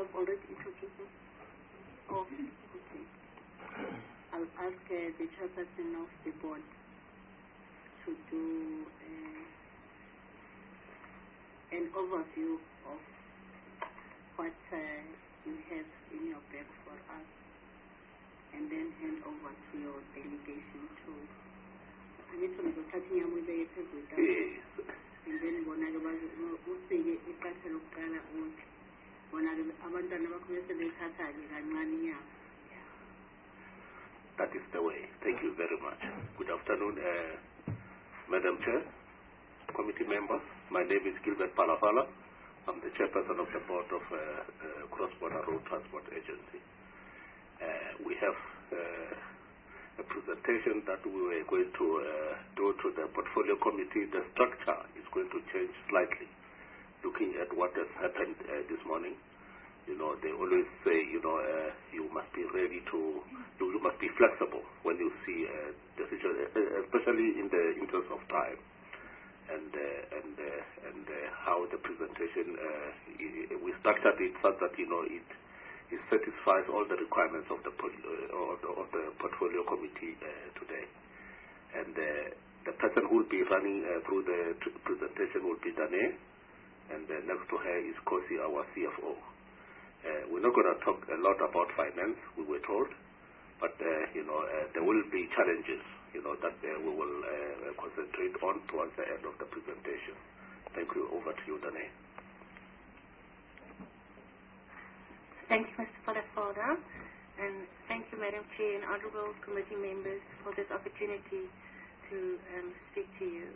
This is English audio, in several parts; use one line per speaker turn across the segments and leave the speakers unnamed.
have already introduced. Oh, okay. I'll ask the chairperson of the board to do an overview of what you have in your bag for us, and then hand over to your delegation to. And then
that is the way. Thank you very much. Good afternoon, Madam Chair, committee members. My name is Gilbert Palapala. I'm the chairperson of the board of Cross-Border Road Transport Agency. We have a presentation that we were going to do to the portfolio committee. The structure is going to change slightly, looking at what has happened this morning. You know, they always say, you know, you must be ready to, you must be flexible when you see decision, especially in the interest of time, and how the presentation, we structured it such that, you know, it satisfies all the requirements of the portfolio committee today. And the person who will be running through the presentation will be Dane, and next to her is Kosi, our CFO. We're not going to talk a lot about finance, we were told, but you know, there will be challenges, you know, that we will concentrate on towards the end of the presentation. Thank you. Over to you, Dane.
Thank you, Mr. Palapala, and thank you, Madam Chair and honourable committee members, for this opportunity to speak to you.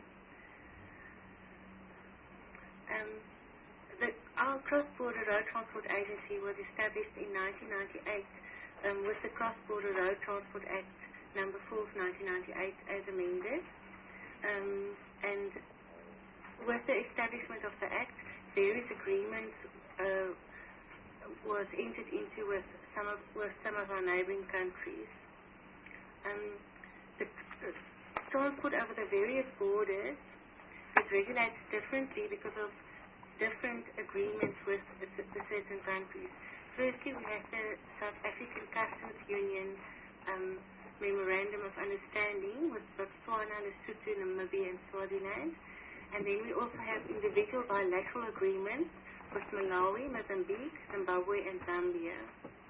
Our Cross-Border Road Transport Agency was established in 1998 with the Cross-Border Road Transport Act number 4 of 1998 as amended. And with the establishment of the Act, various agreements was entered into with some of our neighbouring countries. The transport over the various borders is regulated differently because of different agreements with the certain countries. Firstly, we have the South African Customs Union Memorandum of Understanding with Botswana, Lesotho, Namibia, and Swaziland. And then we also have individual bilateral agreements with Malawi, Mozambique, Zimbabwe, and Zambia.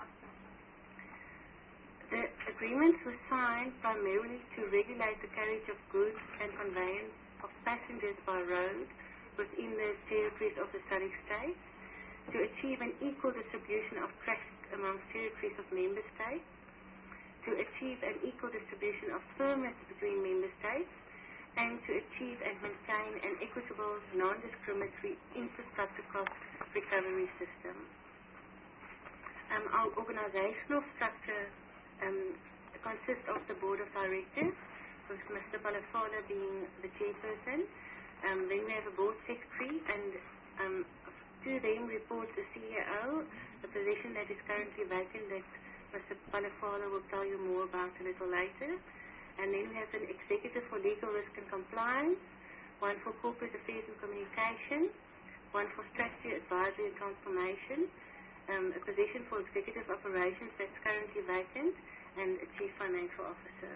The agreements were signed primarily to regulate the carriage of goods and conveyance of passengers by road within the territories of the SADC states, to achieve an equal distribution of traffic amongst territories of member states, to achieve an equal distribution of permits between member states, and to achieve and maintain an equitable, non-discriminatory infrastructure cost recovery system. Our organizational structure consists of the board of directors, with Mr. Palapala being the chairperson. Then we have a board secretary, and to them reports the CEO, the position that is currently vacant that Mr. Palapala will tell you more about a little later. And then we have an executive for legal risk and compliance, one for corporate affairs and communication, one for strategy, advisory and transformation, a position for executive operations that's currently vacant, and a chief financial officer.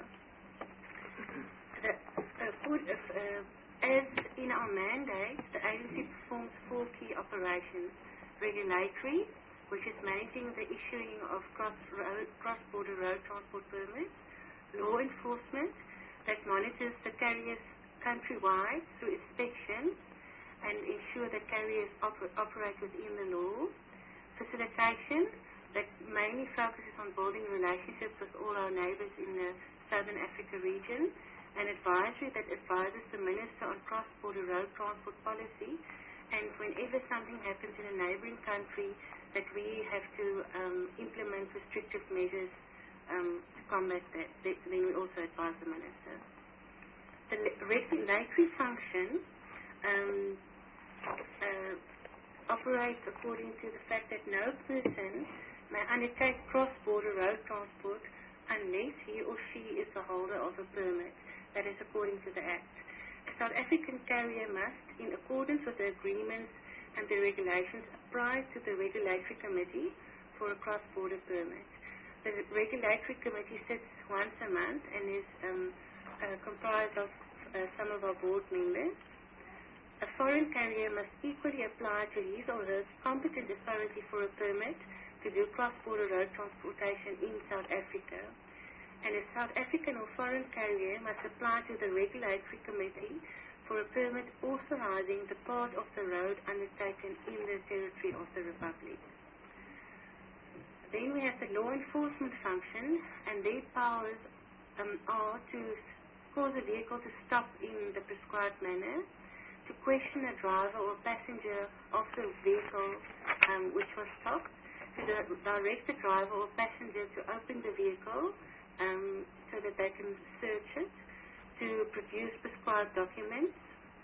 As in our mandate, the agency performs 4 key operations: regulatory, which is managing the issuing of cross-border road transport permits; law enforcement, that monitors the carriers countrywide through inspections and ensure that carriers operate within the law; facilitation, that mainly focuses on building relationships with all our neighbours in the Southern Africa region; and advisory, that advises the Minister on cross-border road transport policy, and whenever something happens in a neighbouring country that we have to implement restrictive measures to combat that, then we also advise the Minister. The regulatory function operates according to the fact that no person may undertake cross-border road transport unless he or she is the holder of a permit. That is according to the Act. A South African carrier must, in accordance with the agreements and the regulations apply to the Regulatory Committee for a cross-border permit. The Regulatory Committee sits once a month and is comprised of some of our board members. A foreign carrier must equally apply to his or her competent authority for a permit to do cross-border road transportation in South Africa. And a South African or foreign carrier must apply to the Regulatory Committee for a permit authorizing the part of the road undertaken in the territory of the Republic. Then we have the law enforcement function, and their powers are to cause a vehicle to stop in the prescribed manner, to question a driver or passenger of the vehicle which was stopped, to direct the driver or passenger to open the vehicle so that they can search it, to produce prescribed documents.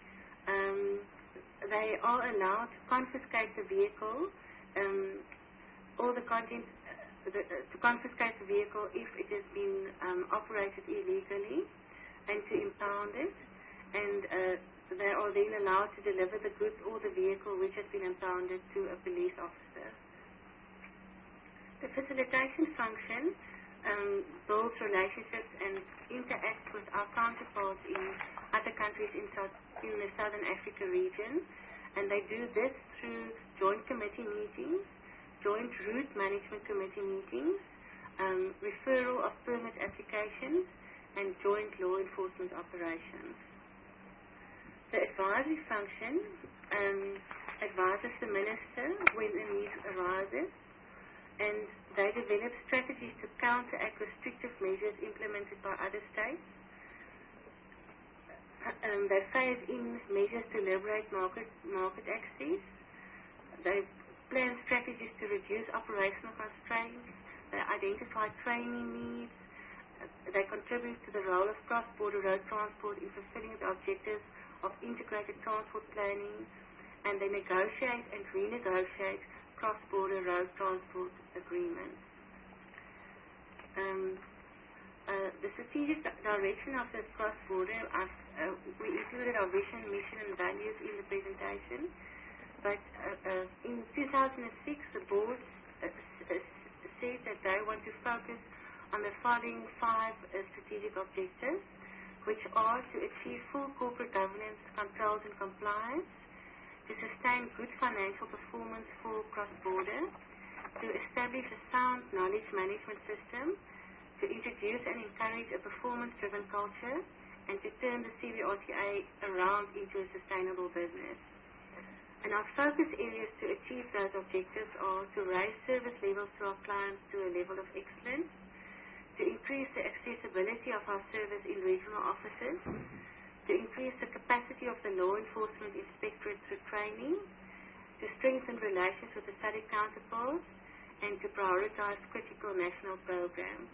They are allowed to confiscate the vehicle, all the contents, to confiscate the vehicle if it has been operated illegally, and to impound it, and they are then allowed to deliver the goods or the vehicle which has been impounded to a police officer. The facilitation function builds relationships and interacts with our counterparts in other countries in the Southern Africa region, and they do this through joint committee meetings, joint route management committee meetings, referral of permit applications, and joint law enforcement operations. The advisory function advises the minister when a need arises, and they develop strategies to counteract restrictive measures implemented by other states. They phase in measures to liberate market access. They plan strategies to reduce operational constraints. They identify training needs. They contribute to the role of cross-border road transport in fulfilling the objectives of integrated transport planning, and they negotiate and renegotiate cross-border road transport agreements. The strategic direction of the cross-border, we included our vision, mission, and values in the presentation, but in 2006 the board said that they want to focus on the following 5 strategic objectives, which are to achieve full corporate governance, controls, and compliance, to sustain good financial performance for cross-border, to establish a sound knowledge management system, to introduce and encourage a performance-driven culture, and to turn the CBRTA around into a sustainable business. And our focus areas to achieve those objectives are to raise service levels to our clients to a level of excellence, to increase the accessibility of our service in regional offices, to increase the capacity of the law enforcement inspectorate through training, to strengthen relations with the SADC counterparts, and to prioritize critical national programs.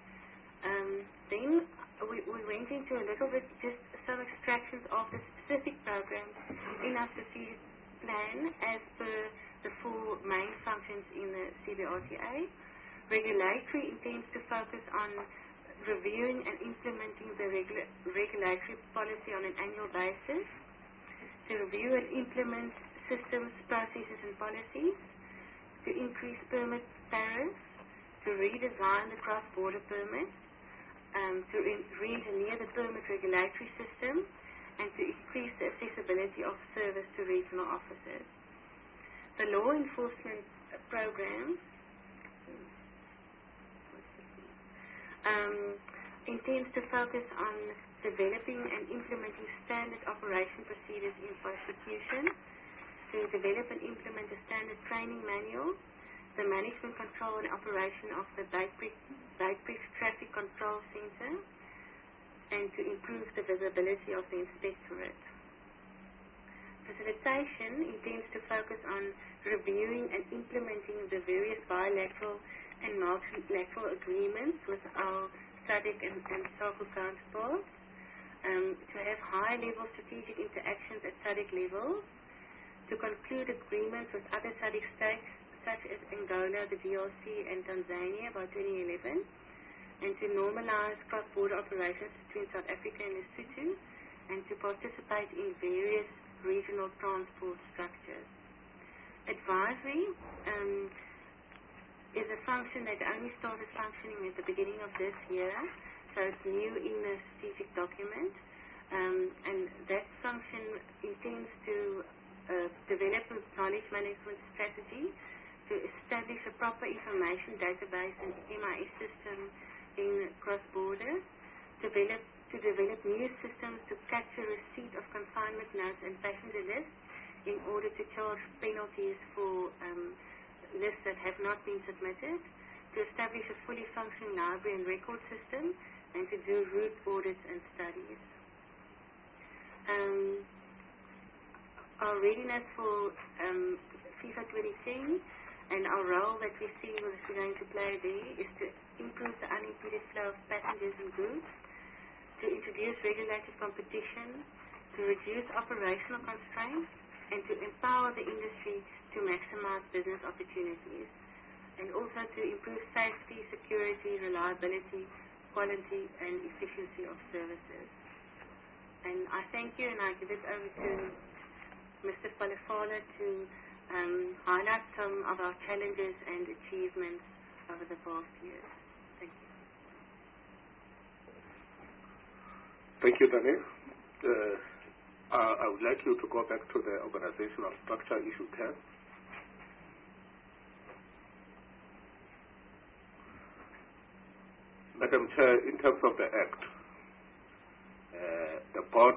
Then we went into a little bit, just some extractions of the specific programs in our strategic plan as per the 4 main functions in the CBRTA. Regulatory intends to focus on reviewing and implementing the regulatory policy on an annual basis, to review and implement systems, processes, and policies, to increase permit tariffs, to redesign the cross-border permit, to re-engineer the permit regulatory system, and to increase the accessibility of service to regional offices. The law enforcement program intends to focus on developing and implementing standard operation procedures in prosecution, to develop and implement a standard training manual, the management, control, and operation of the Beitbridge Traffic Control Center, and to improve the visibility of the inspectorate. Facilitation intends to focus on reviewing and implementing the various bilateral and multilateral agreements with our SADC and SACU counterparts, to have high-level strategic interactions at SADC level, to conclude agreements with other SADC states such as Angola, the DRC, and Tanzania by 2011, and to normalize cross-border operations between South Africa and Lesotho, and to participate in various regional transport structures. Advisory is a function that only started functioning at the beginning of this year, so it's new in the strategic document, and that function intends to develop a knowledge management strategy to establish a proper information database and MIS system in cross-border, to develop new systems to capture receipt of consignment notes and passenger lists in order to charge penalties for lists that have not been submitted, to establish a fully functioning library and record system, and to do route audits and studies. Our readiness for FIFA 2010 and our role that we see we're going to play there is to improve the unimpeded flow of passengers and goods, to introduce regulated competition, to reduce operational constraints, and to empower the industry to maximize business opportunities, and also to improve safety, security, reliability, quality, and efficiency of services. And I thank you, and I give it over to Mr. Palafala to highlight some of our challenges and achievements over the past years. Thank you.
Thank you, Daniel. I would like you to go back to the organizational structure issue 10. Madam Chair, in terms of the Act, the board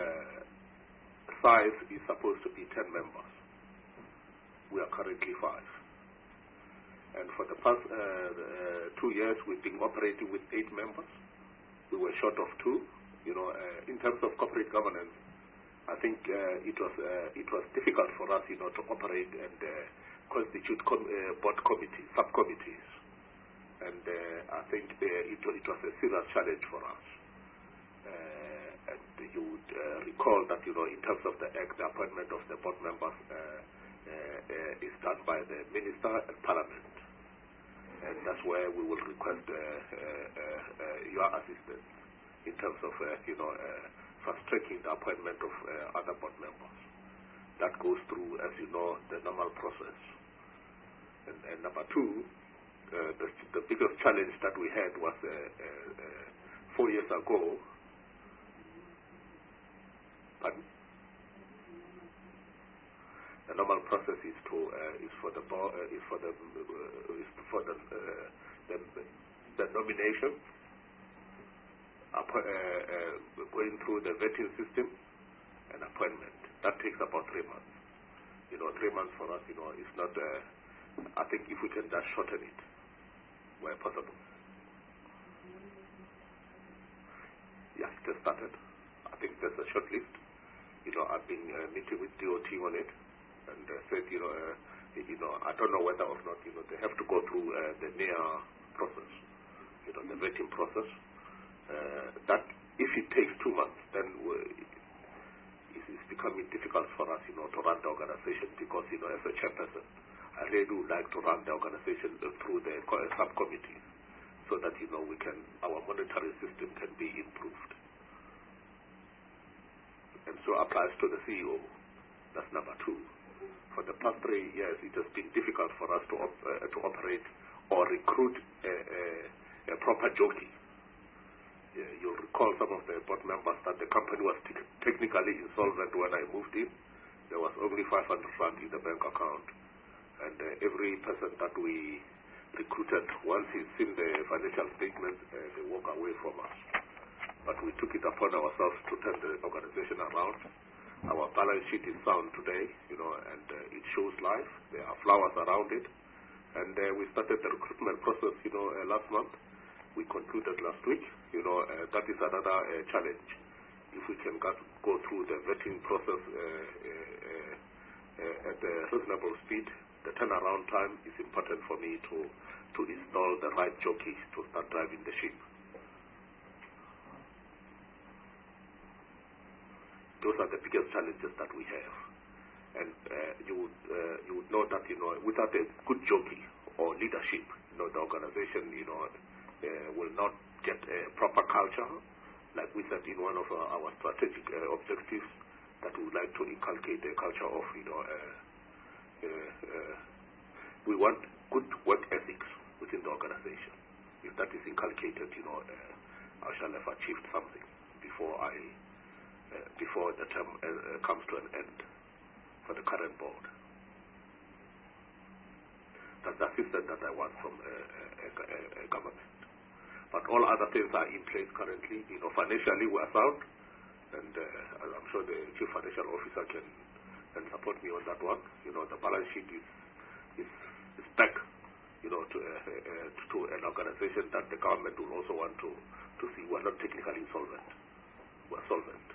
size is supposed to be 10 members. We are currently 5. And for the past 2 years, we've been operating with 8 members. We were short of 2. In terms of corporate governance, I think it was difficult for us, to operate and constitute board committees, subcommittees. And I think it was a serious challenge for us. And you would recall that, in terms of the Act, the appointment of the board members is done by the Minister and Parliament. And that's where we will request your assistance in terms of, fast-tracking the appointment of other board members. That goes through, as you know, the normal process. And number 2, the biggest challenge that we had was 4 years ago. Pardon? The normal process is for the nomination, going through the vetting system, and appointment. That takes about 3 months. 3 months for us, is not. I think if we can just shorten it, where possible. Yeah, it has started. I think there's a short list. I've been meeting with DOT on it, and said, I don't know whether or not, they have to go through the NEA process, the vetting process. That if it takes 2 months, then it's becoming difficult for us, to run the organization because, as a chairperson, I really would like to run the organization through the subcommittees so that, our monitoring system can be improved. And so applies to the CEO. That's number 2. For the past 3 years, it has been difficult for us to operate or recruit a proper jockey. You'll recall some of the board members that the company was technically insolvent when I moved in. There was only 500 rand in the bank account. And every person that we recruited, once he's seen the financial statements, they walk away from us. But we took it upon ourselves to turn the organization around. Our balance sheet is sound today, and it shows life. There are flowers around it. And we started the recruitment process, last month. We concluded last week. That is another challenge. If we can go through the vetting process at a reasonable speed, the turnaround time is important for me to install the right jockey to start driving the ship. Those are the biggest challenges that we have. And you would know that, without a good jockey or leadership, the organization, will not get a proper culture. Like we said in one of our strategic objectives, that we would like to inculcate a culture of, we want good work ethics within the organization. If that is inculcated, I shall have achieved something before the term comes to an end for the current board. That's the assistance that I want from a government. But all other things are in place currently. Financially we are sound, and I'm sure the Chief Financial Officer can support me on that one. The balance sheet is back, to an organization that the government will also want to see. We're not technically insolvent. We're solvent.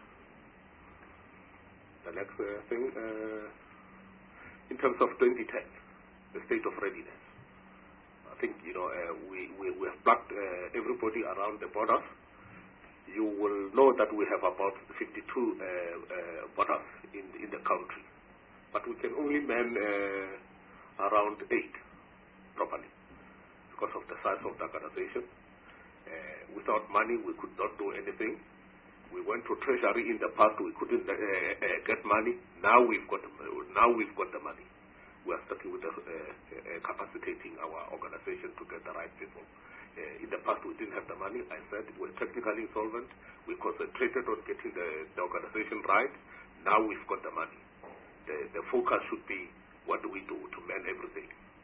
The next thing, in terms of 2010, the state of readiness. I think, we have plugged everybody around the borders. You will know that we have about 52 borders in the country. But we can only man around 8 properly because of the size of the organization. Without money, we could not do anything. We went to Treasury in the past. We couldn't get money. Now we've got the money. We are starting with capacitating our organization to get the right people. In the past, we didn't have the money. I said we're technically insolvent. We concentrated on getting the organization right. Now we've got the money. The focus should be what do we do to man everything.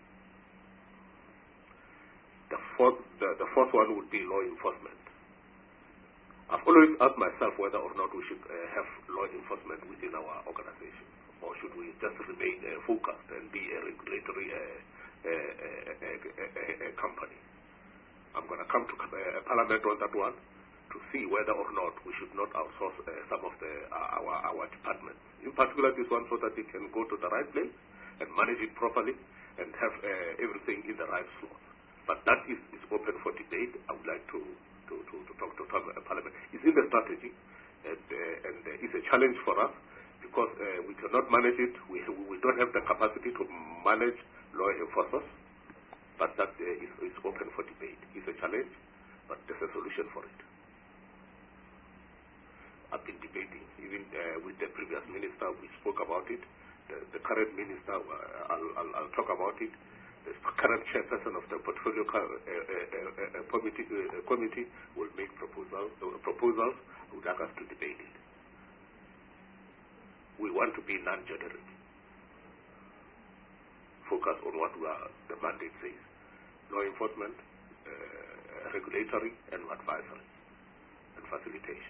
The fourth one would be law enforcement. I've always asked myself whether or not we should have law enforcement within our organization, or should we just remain focused and be a regulatory company. I'm going to come to Parliament on that one to see whether or not we should not outsource some of our departments, in particular this one, so that it can go to the right place and manage it properly and have everything in the right slot. But that is open for debate. I would like to talk to Parliament. It's in the strategy, and it's a challenge for us because we cannot manage it. We don't have the capacity to manage law enforcement, but that is open for debate. It's a challenge, but there's a solution for it. I've been debating, even with the previous minister, we spoke about it. The current minister, I'll talk about it. The current chairperson of the portfolio committee will make proposals. Would like us to debate it. We want to be non-generic. Focus on what the mandate says: law enforcement, regulatory, and advisory, and facilitation.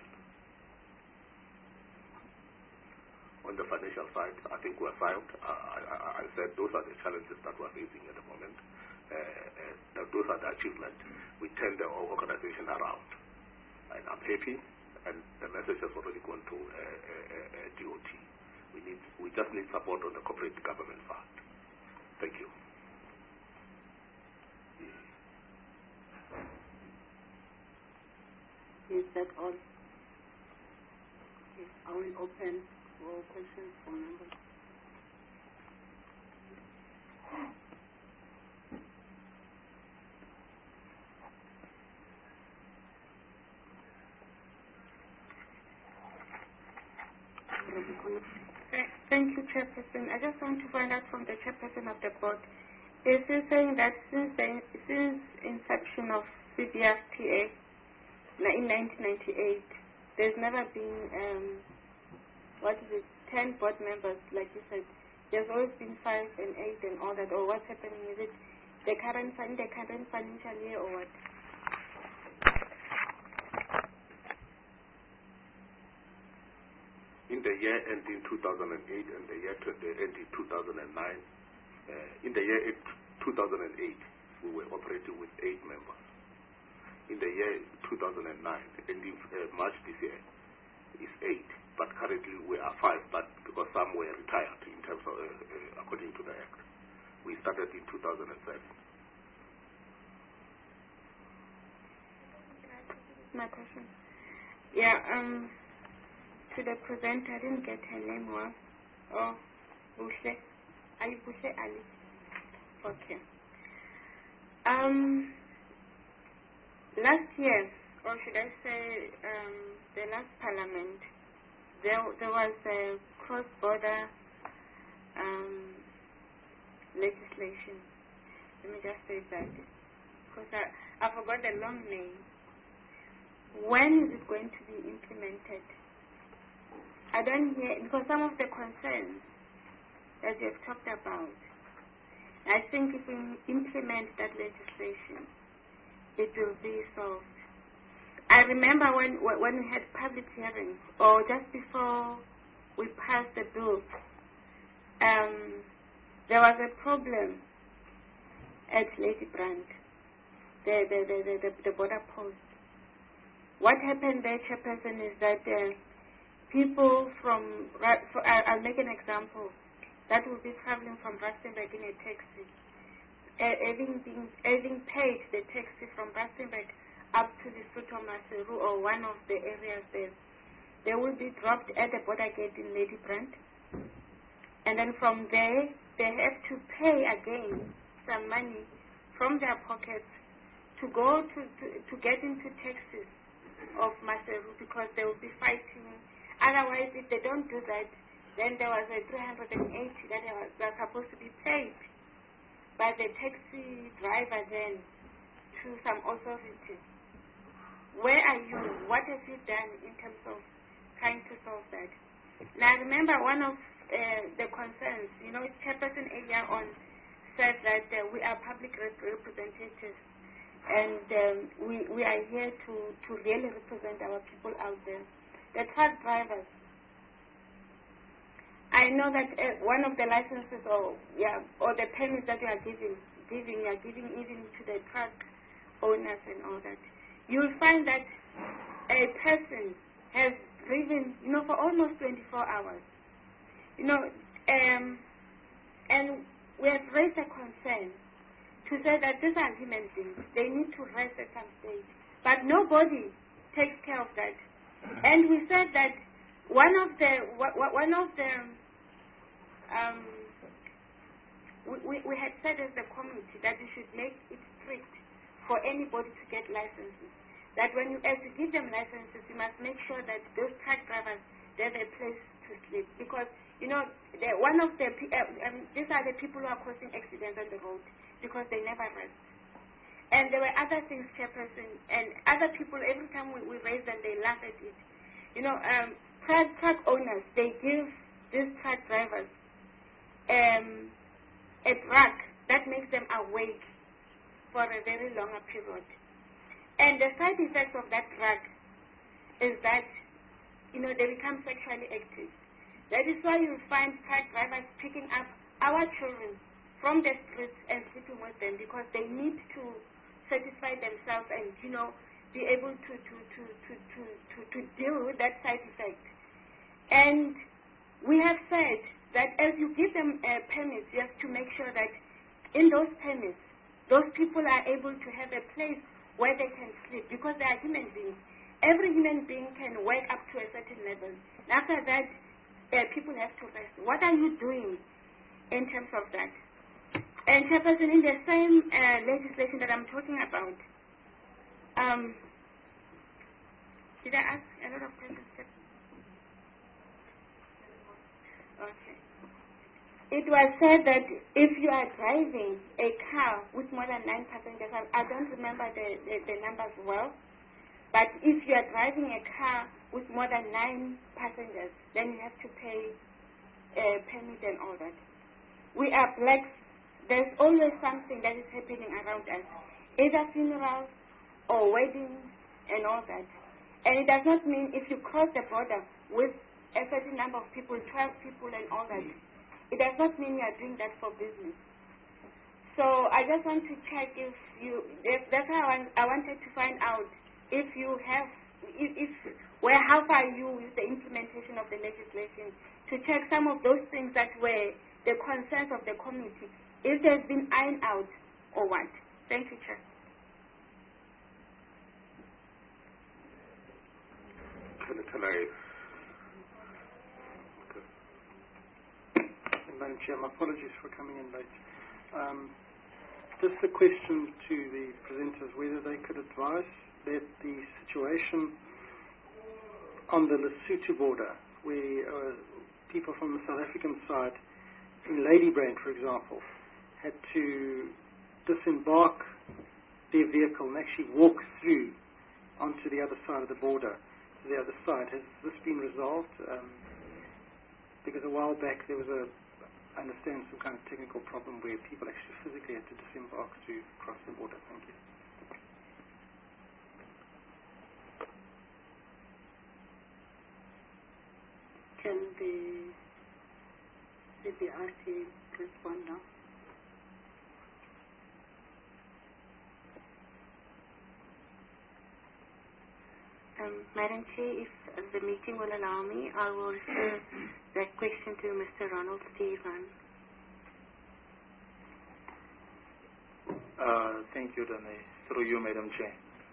On the financial side, I think we're sound. I said those are the challenges that we're facing at the moment. Those are the achievements. We turned the organization around. And I'm happy, and the message has already gone to DOT. We just need support on the corporate government side. Thank you.
Is that all? Yes. I will open for questions from members.
Thank you, Chairperson. I just want to find out from the Chairperson of the board, is he saying that since inception of CBFTA in 1998, there's never been 10 board members, like you said? There's always been 5 and 8 and all that, or what's happening? Is it the current financial year, or what?
In the year ending 2008 and the year ending 2009, in the year 2008, we were operating with 8 members. In the year 2009, ending March this year, is 8. But currently we are 5, but because some were retired in terms of, according to the Act. We started in 2007.
My question. Yeah, to the presenter, I didn't get her name well. Oh, Bushe. Ali Bushe Ali. Okay. Last year, or should I say the last parliament, there was a cross-border legislation. Let me just say that, because I forgot the long name. When is it going to be implemented? I don't hear, because some of the concerns that you have talked about, I think if we implement that legislation, it will be solved. I remember when we had public hearings, or just before we passed the bill, there was a problem at Lady Brand, the border post. What happened there, Chairperson, is that people from, I'll make an example, that will be traveling from Rustenburg in a taxi, having paid the taxi from Rustenburg up to the Lesotho Maseru or one of the areas there, they will be dropped at the border gate in Lady Brand, and then from there they have to pay again some money from their pockets to go to get into taxis of Maseru, because they will be fighting. Otherwise, if they don't do that, then there was a 380 that was supposed to be paid by the taxi driver then to some authority. Where are you? What have you done in terms of trying to solve that? Now, I remember one of the concerns, Chairperson earlier on said that we are public representatives, and we are here to really represent our people out there. The truck drivers, I know that one of the licenses or the permits that you are giving even to the truck owners and all that. You will find that a person has driven, for almost 24 hours, and we have raised a concern to say that these are human beings. They need to rest at some stage, but nobody takes care of that. And we said that we had said as a committee that we should make it strict for anybody to get licenses. That as you give them licenses, you must make sure that those truck drivers, they have a place to sleep. Because, these are the people who are causing accidents on the road because they never rest. And there were other things, Chairperson, and other people, every time we raise them, they laugh at it. Truck owners, they give these truck drivers a drug that makes them awake for a very longer period. And the side effects of that drug is that, they become sexually active. That is why you find truck drivers picking up our children from the streets and sleeping with them, because they need to satisfy themselves and, be able to deal with that side effect. And we have said that as you give them permits, you have to make sure that in those permits, those people are able to have a place where they can sleep, because they are human beings. Every human being can work up to a certain level. And after that, people have to rest. What are you doing in terms of that? And Chairperson, in the same legislation that I'm talking about, did I ask a lot of questions? Okay. It was said that if you are driving a car with more than 9 passengers, I don't remember the numbers well, but if you are driving a car with more than 9 passengers, then you have to pay a permit and all that. We are blacks. There's always something that is happening around us, either funerals or weddings and all that. And it does not mean if you cross the border with a certain number of people, 12 people and all that, it does not mean you are doing that for business. So I just want to check that's how I wanted to find out if you have, how far are you with the implementation of the legislation, to check some of those things that were the concerns of the committee, if there's been ironed out or what. Thank you, Chair.
Can I?
Madam Chair, my apologies for coming in late. Just a question to the presenters, whether they could advise that the situation on the Lesotho border, where people from the South African side, in Ladybrand, for example, had to disembark their vehicle and actually walk through onto the other side of the border, to the other side. Has this been resolved? Because a while back there was I understand, some kind of technical problem where people actually physically had to disembark to cross the border. Thank you.
Can the RT respond now?
Madam Chair, if the meeting will allow me, I will refer that question to Mr. Ronald Stephen.
Thank you, Danae. Through you, Madam Chair.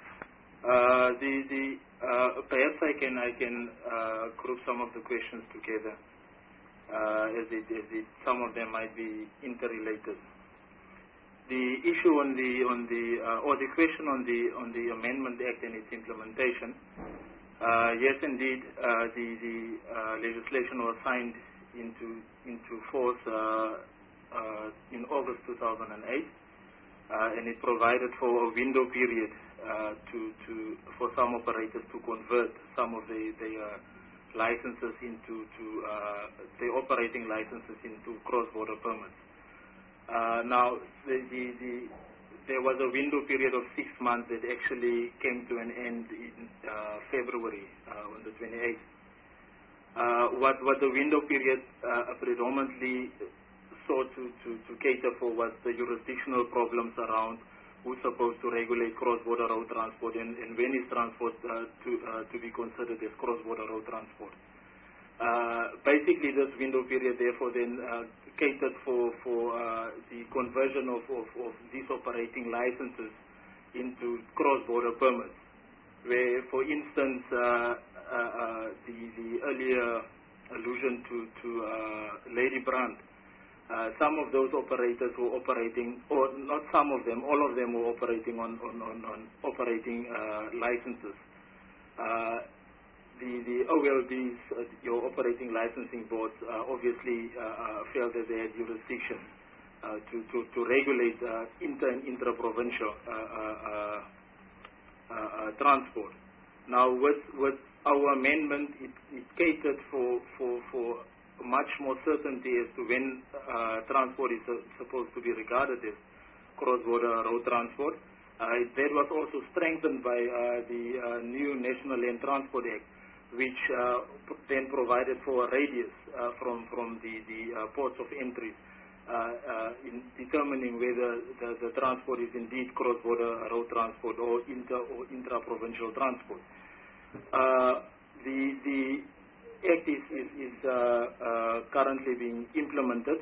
Perhaps I can group some of the questions together, as some of them might be interrelated. The issue on the question on the Amendment Act and its implementation. Yes, indeed, the legislation was signed into force in August 2008, and it provided for a window period for some operators to convert some of their licenses into their operating licenses into cross-border permits. Now, there was a window period of 6 months that actually came to an end in February on the 28th. What the window period predominantly sought to cater for was the jurisdictional problems around who's supposed to regulate cross-border road transport and when is transport to be considered as cross-border road transport. Basically, this window period, therefore, then catered for the conversion of these operating licenses into cross-border permits, where, for instance, the earlier allusion to Lady Brand, some of those operators were operating, or not some of them, all of them were operating on operating licenses. The OLBs, your operating licensing boards, obviously felt that they had jurisdiction to regulate inter- and intra-provincial transport. Now, with our amendment, it catered for much more certainty as to when transport is supposed to be regarded as cross-border road transport. That was also strengthened by the new National Land Transport Act, which then provided for a radius from the ports of entry in determining whether the transport is indeed cross-border road transport or intra-provincial transport. The Act is currently being implemented.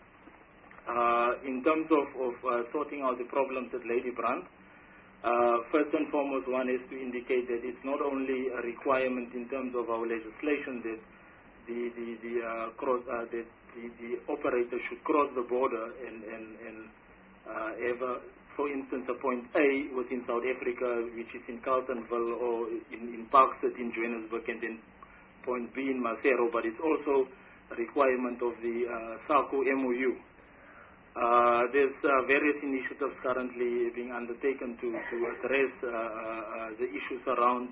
In terms of sorting out the problems at Lady Brand, first and foremost, one is to indicate that it's not only a requirement in terms of our legislation that the operator should cross the border and have, for instance, a point A within South Africa, which is in Carltonville, or in Parkstad in Johannesburg, and then point B in Maseru, but it's also a requirement of the SACO MOU. There's various initiatives currently being undertaken to address the issues around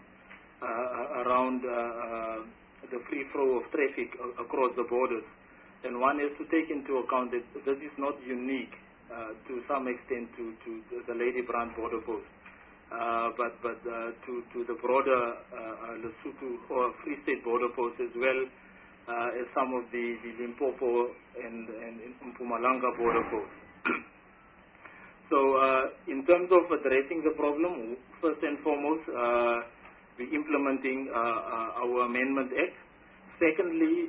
the free flow of traffic across the borders. And one has to take into account that this is not unique to some extent to the Lady Brand border post, but to the broader Lesotho or Free State border post, as well as some of the Limpopo and Mpumalanga border posts. So in terms of addressing the problem, first and foremost, we're implementing our Amendment Act. Secondly,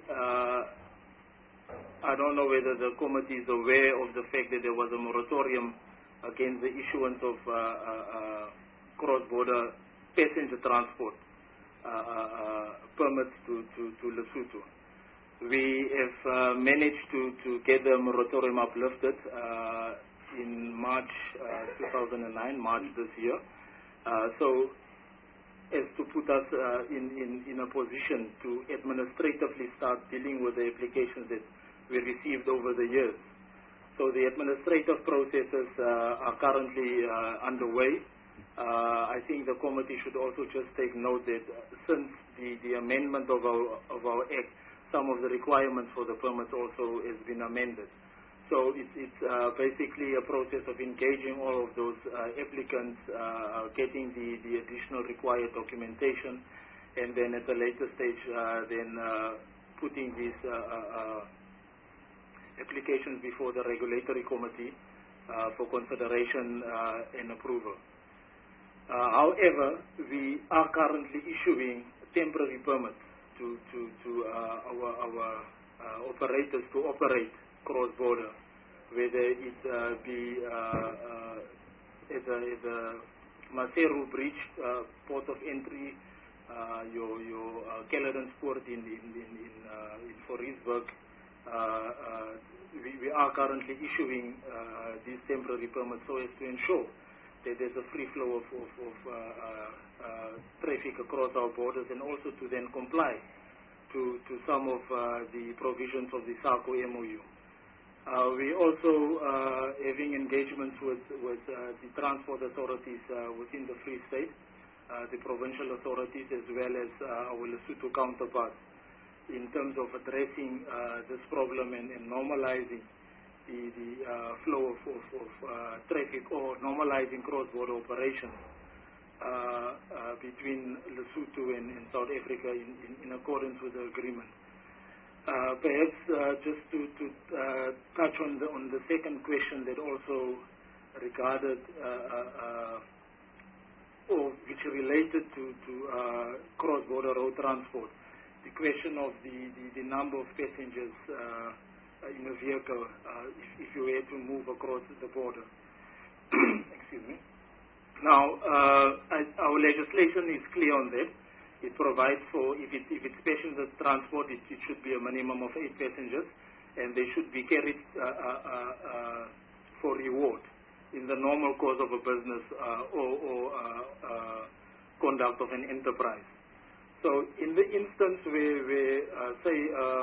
I don't know whether the committee is aware of the fact that there was a moratorium against the issuance of cross-border passenger transport permits to Lesotho. We have managed to get the moratorium uplifted in March 2009, March this year. So as to put us in a position to administratively start dealing with the applications that we received over the years. So the administrative processes are currently underway. I think the committee should also just take note that since the amendment of our Act, some of the requirements for the permits also has been amended. So it's basically a process of engaging all of those applicants, getting the additional required documentation, and then at a later stage, putting these applications before the regulatory committee for consideration and approval. However, we are currently issuing temporary permits to our operators to operate cross-border, whether it be at the Maseru Bridge, port of entry, your Kellerenspoort in Fourierburg. We are currently issuing these temporary permits so as to ensure that there's a free flow of traffic across our borders, and also to then comply to some of the provisions of the SACO MOU. We're also having engagements with the transport authorities within the Free State, the provincial authorities, as well as our Lesotho counterparts, in terms of addressing this problem and normalizing the flow of traffic, or normalizing cross-border operations between Lesotho and South Africa in accordance with the agreement. Perhaps just to touch on the second question that also regarded or which related to cross-border road transport. The question of the number of passengers in a vehicle if you were to move across the border. Excuse me. Now, our legislation is clear on that. It provides for, if it's passenger transport, it should be a minimum of 8 passengers, and they should be carried for reward in the normal course of a business or conduct of an enterprise. So in the instance where say,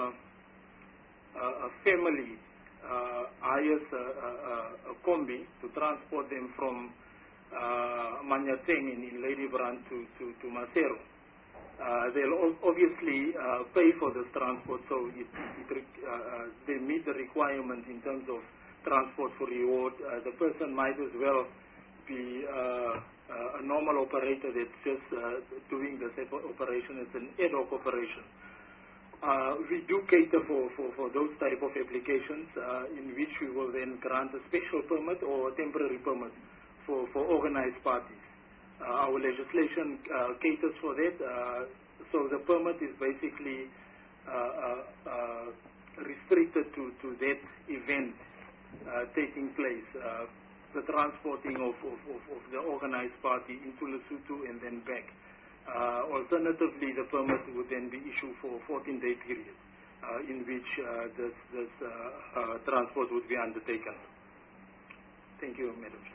a family hires a combi to transport them from Manyateng in Ladybrand to Maseru, they'll obviously pay for this transport, so they meet the requirement in terms of transport for reward. The person might as well be a normal operator that's just doing the operation as an ad hoc operation. We do cater for those type of applications in which we will then grant a special permit or a temporary permit for organized parties. Our legislation caters for that, so the permit is basically restricted to that event taking place, the transporting of the organized party into Lesotho and then back. Alternatively, the permit would then be issued for a 14-day period in which this transport would be undertaken. Thank you, Madam Chair.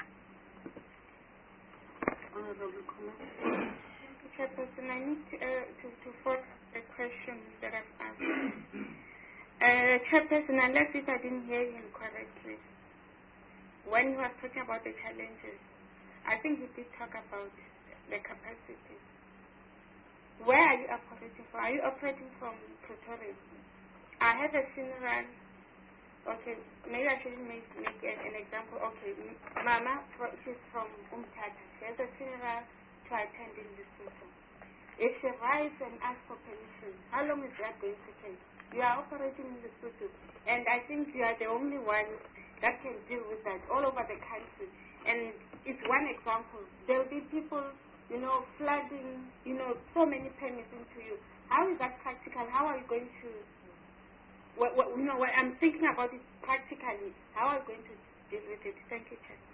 Honorable comment. Chairperson, I need to focus the questions that I've asked. Chairperson, unless if I didn't hear you correctly, when you were talking about the challenges, I think you did talk about the capacity. Where are you operating from? Are you operating from Pretoria? I have a funeral. Okay, maybe I should make an example. Okay, Mama, she's from Umtata. She has a funeral to attend in Lesotho. If she arrives and asks for permission, how long is that going to take? You are operating in Lesotho, and I think you are the only one that can deal with that all over the country. And it's one example. There will be people, flooding, so many permits into you. How is that practical? How are you going to, what I'm thinking about is practically, how are you going to deal with it? Thank you, Chair.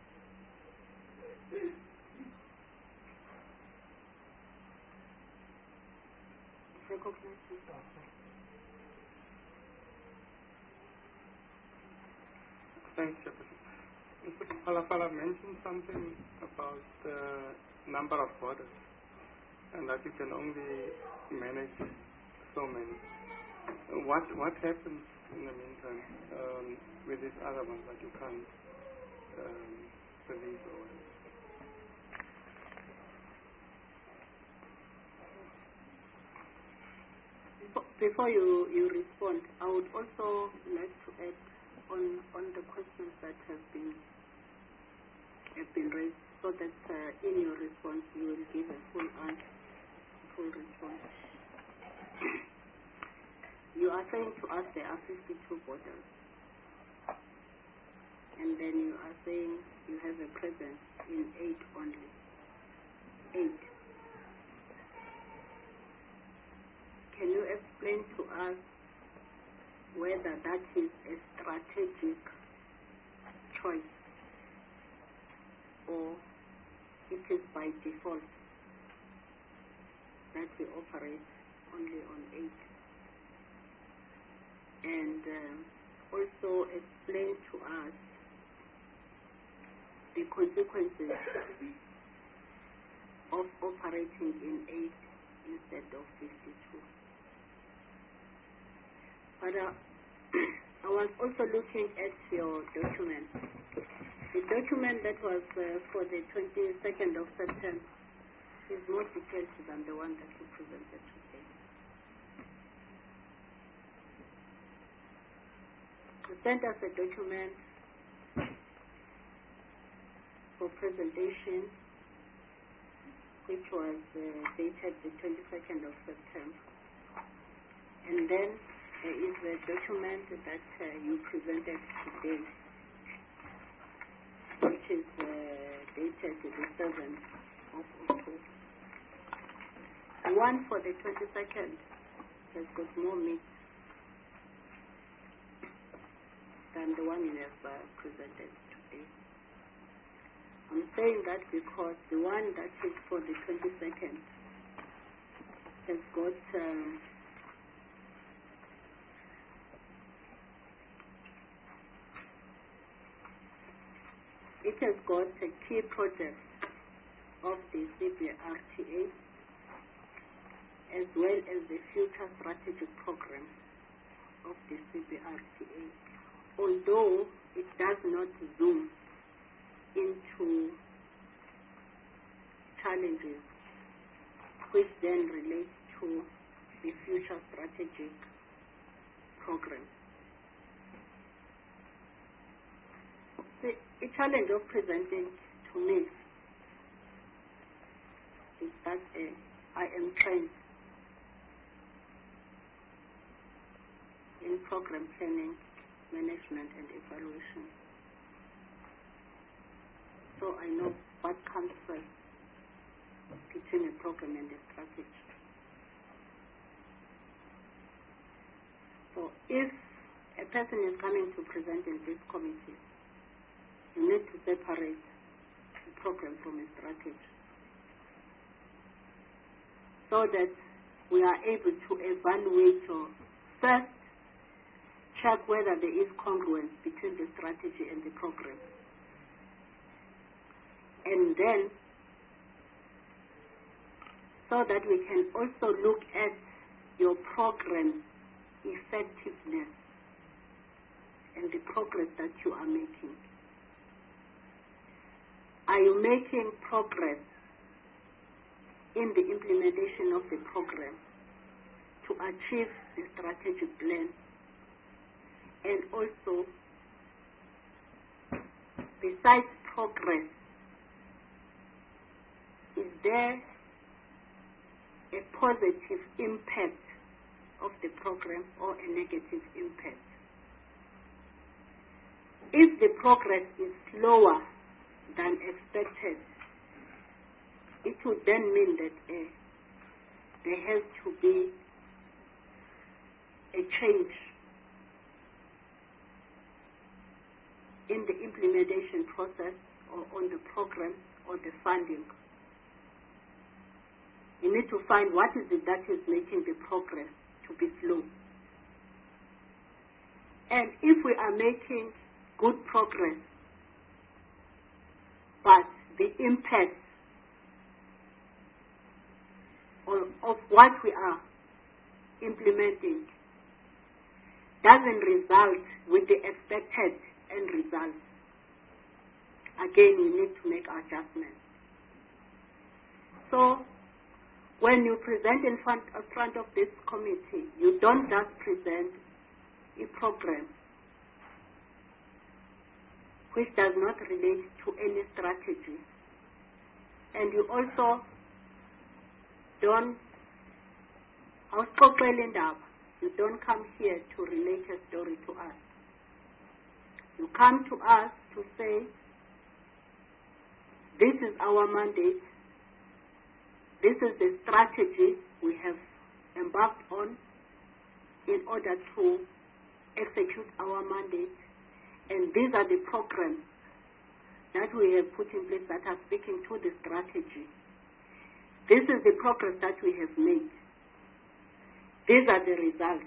Thanks, Chairperson. Mr. Palapala mentioned something about the number of borders and that you can only manage so many. What happens in the meantime, with these other ones that you can't release or whatever?
Before you respond, I would also like to add on the questions that have been raised, so that in your response you will give a full answer, full response. You are saying to us there are 52 borders, and then you are saying you have a presence in 8 only. 8. Can you explain to us whether that is a strategic choice or it is by default that we operate only on 8? And also explain to us the consequences of operating in 8 instead of 52. But I was also looking at your document. The document that was for the 22nd of September is more detailed than the one that you presented today. You sent us a document for presentation which was dated the 22nd of September. And then there is a document that you presented today, which is dated the 7th of October. The one for the 22nd has got more meat than the one you have presented today. I'm saying that because the one that is for the 22nd has got it has got a key project of the CBRTA as well as the future strategic program of the CBRTA, although it does not zoom into challenges which then relate to the future strategic program. The challenge of presenting to me is that I am trained in program planning, management, and evaluation. So I know what comes first between a program and a strategy. So if a person is coming to present in this committee, you need to separate the program from a strategy so that we are able to evaluate or first check whether there is congruence between the strategy and the program. And then so that we can also look at your program effectiveness and the progress that you are making. Are you making progress in the implementation of the program to achieve the strategic plan? And also, besides progress, is there a positive impact of the program or a negative impact? If the progress is slower than expected, it would then mean that there has to be a change in the implementation process or on the program or the funding. You need to find what is it that is making the progress to be slow. And if we are making good progress, but the impact of what we are implementing doesn't result with the expected end result, again, we need to make adjustments. So, when you present in front of this committee, you don't just present a program which does not relate to any strategy. And you also don't, you don't come here to relate a story to us. You come to us to say, this is our mandate, this is the strategy we have embarked on in order to execute our mandate, and these are the programs that we have put in place that are speaking to the strategy. This is the progress that we have made. These are the results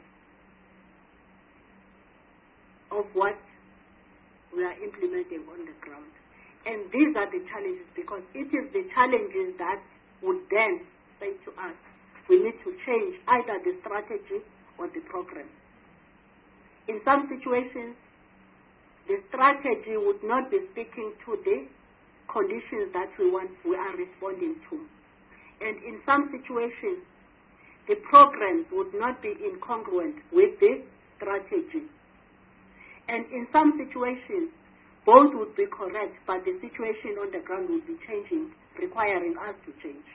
of what we are implementing on the ground. And these are the challenges, because it is the challenges that would then say to us, we need to change either the strategy or the program. In some situations, the strategy would not be speaking to the conditions that we are responding to. And in some situations, the programs would not be incongruent with the strategy. And in some situations, both would be correct, but the situation on the ground would be changing, requiring us to change.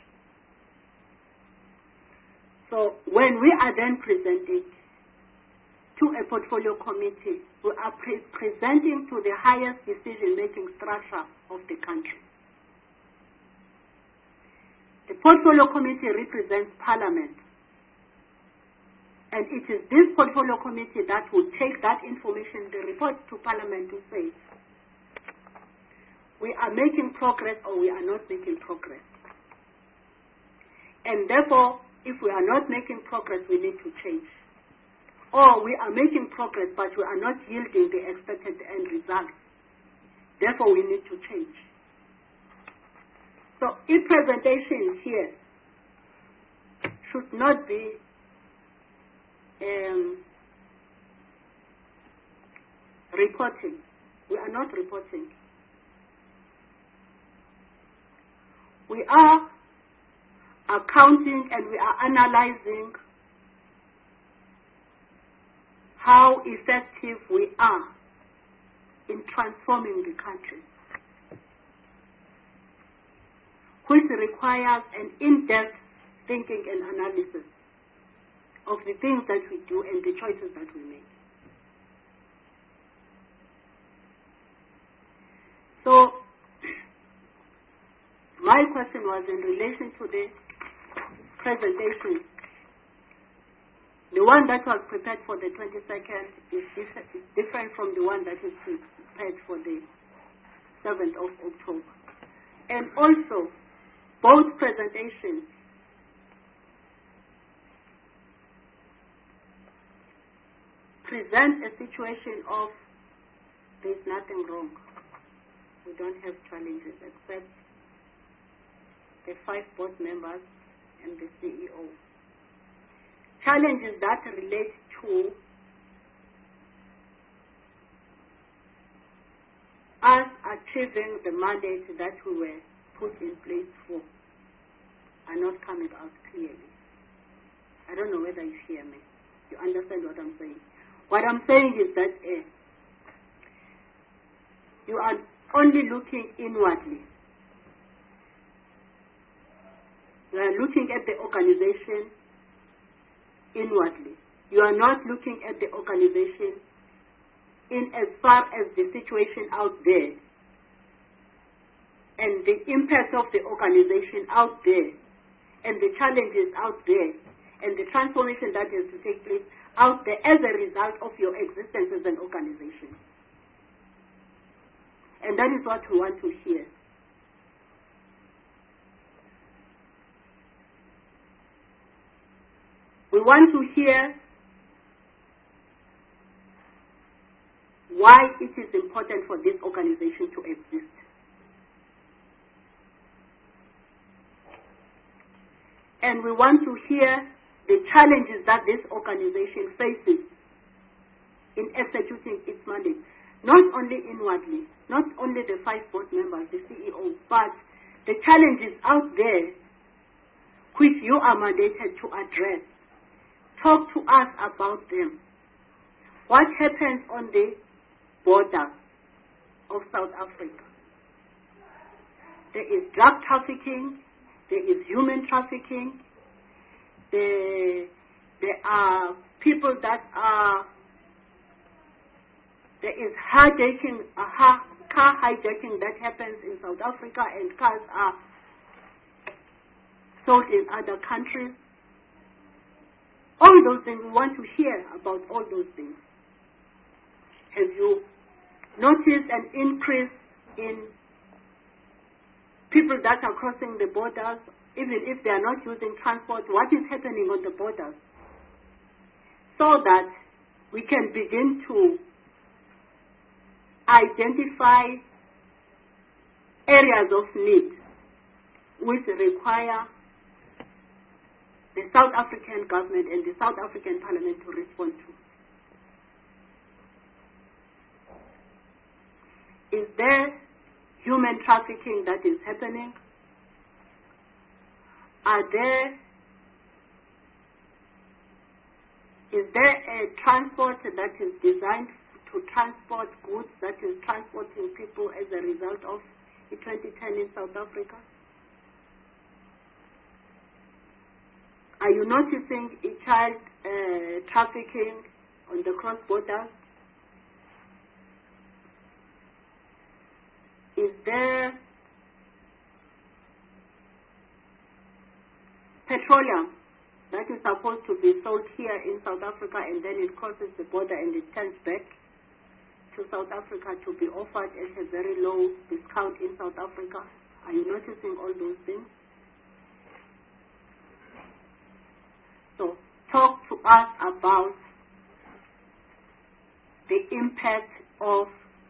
So when we are then presenting to a portfolio committee, we are presenting to the highest decision-making structure of the country. The portfolio committee represents Parliament, and it is this portfolio committee that will take that information, the report to Parliament, to say, we are making progress or we are not making progress. And therefore, if we are not making progress, we need to change. Or we are making progress, but we are not yielding the expected end result. Therefore, we need to change. So, e-presentation here should not be reporting. We are not reporting. We are accounting and we are analyzing how effective we are in transforming the country, which requires an in-depth thinking and analysis of the things that we do and the choices that we make. So, my question was in relation to the presentation. The one that was prepared for the 22nd is different from the one that is prepared for the 7th of October. And also, both presentations present a situation of there's nothing wrong. We don't have challenges except the 5 board members and the CEO. Challenges that relate to us achieving the mandate that we were put in place for are not coming out clearly. I don't know whether you hear me. You understand what I'm saying? What I'm saying is that you are only looking inwardly. You are looking at the organization inwardly. You are not looking at the organization in as far as the situation out there and the impact of the organization out there and the challenges out there and the transformation that has to take place out there as a result of your existence as an organization. And that is what we want to hear. We want to hear why it is important for this organization to exist. And we want to hear the challenges that this organization faces in executing its mandate, not only inwardly, not only the 5 board members, the CEO, but the challenges out there which you are mandated to address. Talk to us about them. What happens on the border of South Africa? There is drug trafficking, there is human trafficking, there are people that are, there is hijacking, car hijacking that happens in South Africa, and cars are sold in other countries. All those things, we want to hear about all those things. Have you noticed an increase in people that are crossing the borders, even if they are not using transport? What is happening on the borders? So that we can begin to identify areas of need which require the South African government and the South African Parliament to respond to. Is there human trafficking that is happening? Is there a transport that is designed to transport goods, that is transporting people as a result of the 2010 in South Africa? Are you noticing a child trafficking on the cross borders? Is there petroleum that is supposed to be sold here in South Africa, and then it crosses the border and it turns back to South Africa to be offered at a very low discount in South Africa? Are you noticing all those things? So talk to us about the impact of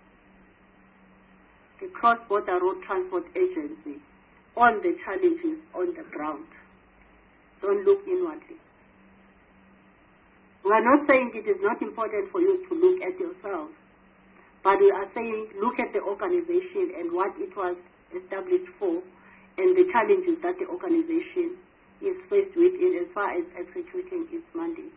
the Cross-Border Road Transport Agency on the challenges on the ground. Don't look inwardly. We are not saying it is not important for you to look at yourself, but we are saying look at the organization and what it was established for, and the challenges that the organization is faced with in as far as executing its mandate.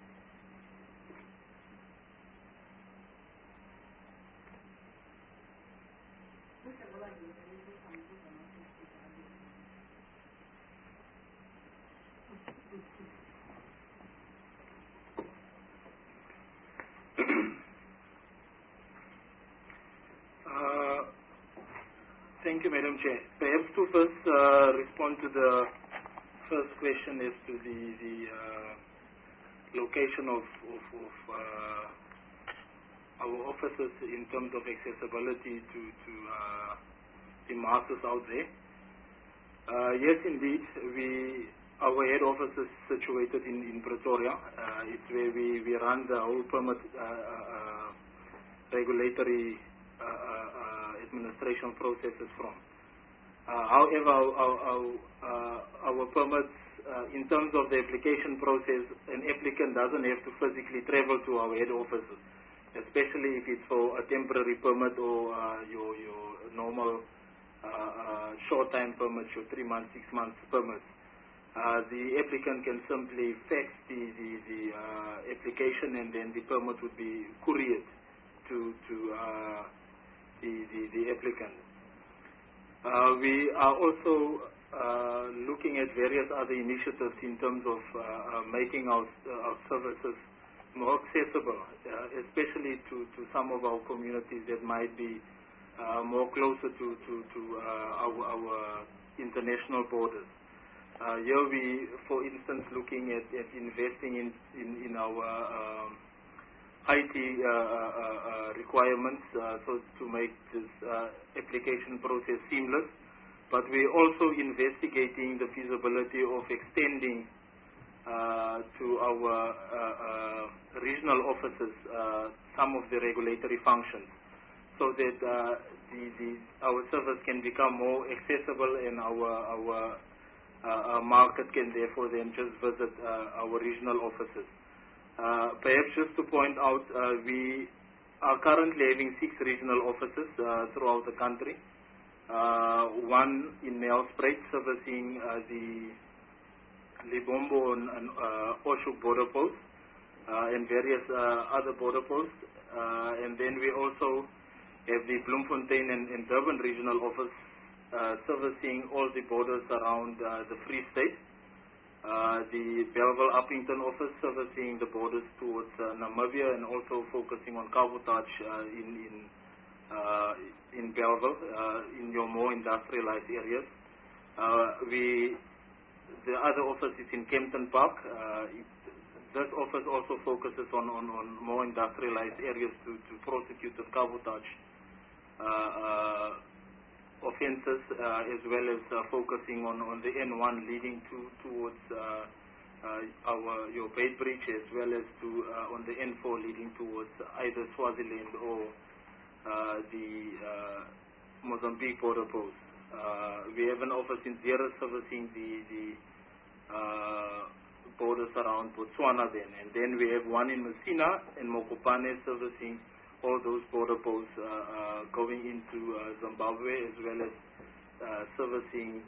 Thank you, Madam Chair. Perhaps to first respond to the first question as to the location of our offices in terms of accessibility to the masses out there. Yes, indeed, our head office is situated in Pretoria. It's where we run the whole permit regulatory administration processes from. However, our permits, in terms of the application process, an applicant doesn't have to physically travel to our head offices, especially if it's for a temporary permit or your normal short-time permits, your 3 months, 6 months permits. The applicant can simply fax the application, and then the permit would be couriered to the applicant. We are also looking at various other initiatives in terms of making our services more accessible, especially to some of our communities that might be more closer to our international borders. Here we, for instance, looking at investing in our IT requirements so to make this application process seamless, but we're also investigating the feasibility of extending to our regional offices some of the regulatory functions, so that our service can become more accessible, and our market can therefore then just visit our regional offices. Perhaps just to point out, we are currently having 6 regional offices throughout the country. One in Nelspruit servicing the Libombo and Oshuk border posts and various other border posts. And then we also have the Bloemfontein and Durban regional office servicing all the borders around the Free State. The Bellville Uppington office servicing the borders towards Namibia and also focusing on cabotage in Bellville, in your more industrialized areas. The other office is in Kempton Park. This office also focuses on more industrialized areas to prosecute the cabotage offences, as well as focusing on the N1 leading towards your Bait Bridge, as well as on the N4 leading towards either Swaziland or the Mozambique border post. We have an office in Zera servicing the borders around Botswana then, and then we have one in Messina and Mokopane servicing all those border posts going into Zimbabwe, as well as servicing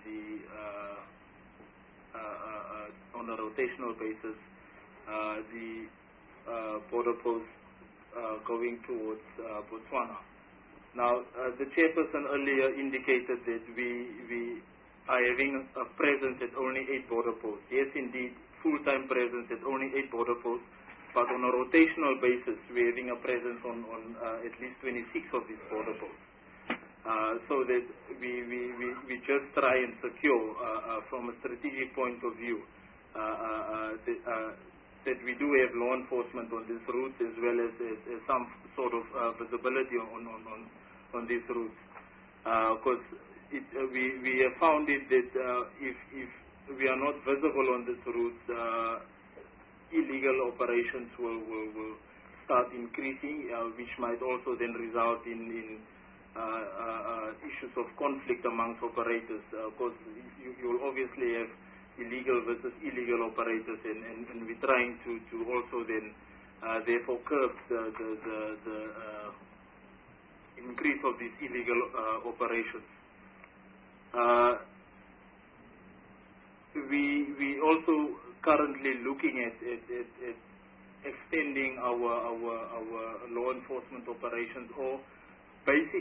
on a rotational basis the border posts going towards Botswana. Now, the chairperson earlier indicated that we are having a presence at only 8 border posts. Yes, indeed, full-time presence at only 8 border posts, but on a rotational basis, we're having a presence on at least 26 of these border posts. So that we just try and secure, from a strategic point of view, that we do have law enforcement on these routes, as well as some sort of visibility on these routes. Because we have found it that if we are not visible on these routes, illegal operations will start increasing, which might also then result in issues of conflict amongst operators. Because you will obviously have illegal versus illegal operators, and we're trying to also then therefore curb the increase of these illegal operations. We also currently looking at extending our law enforcement operations, or basing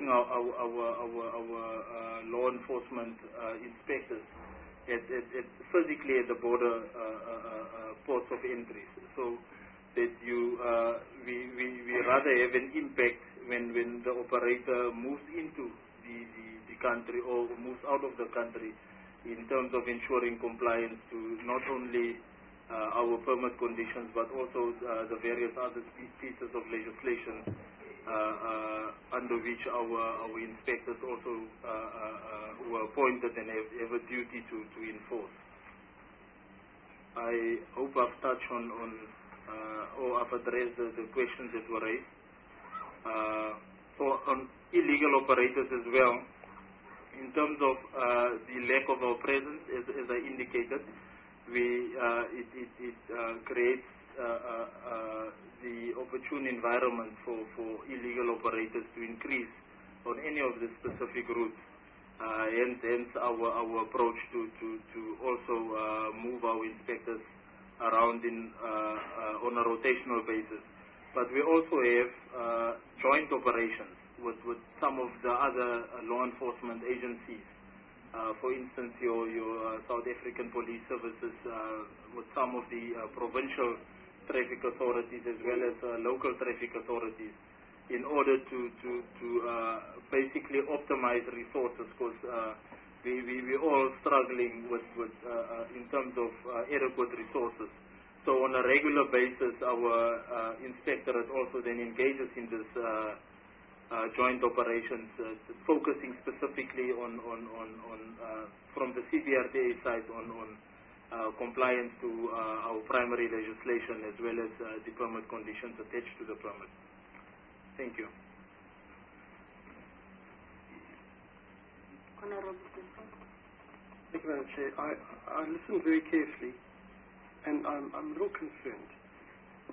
our law enforcement inspectors physically at the border ports of entry, so that we rather have an impact when the operator moves into the country or moves out of the country, in terms of ensuring compliance to not only our permit conditions, but also the various other pieces of legislation under which our inspectors also were appointed and have a duty to enforce. I hope I've touched on or I've addressed the questions that were raised. On illegal operators as well, in terms of the lack of our presence, as I indicated, it creates the opportune environment for illegal operators to increase on any of the specific routes. Hence our approach to also move our inspectors around on a rotational basis. But we also have joint operations with some of the other law enforcement agencies. For instance, your South African Police Services with some of the provincial traffic authorities, as well as local traffic authorities, in order to basically optimize resources, because we're all struggling with in terms of adequate resources. So on a regular basis, our inspectorate also then engages in this joint operations, focusing specifically on from the CBRDA side on compliance to our primary legislation, as well as the permit conditions attached to the permit. Thank you.
Honorable.
Thank you, Madam Chair. I listened very carefully, and I'm a little concerned.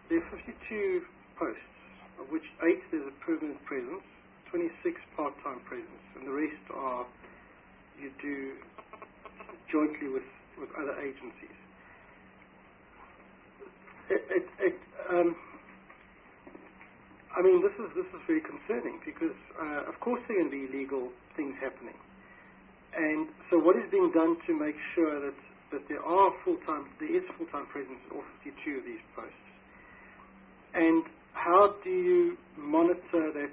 there are 52 posts, of which 8 there's a permanent presence, 26 part-time presence, and the rest are you do jointly with other agencies. I mean, this is very concerning because, of course, there can be illegal things happening, and so what is being done to make sure that there is full-time presence in all 52 of these posts, and how do you monitor that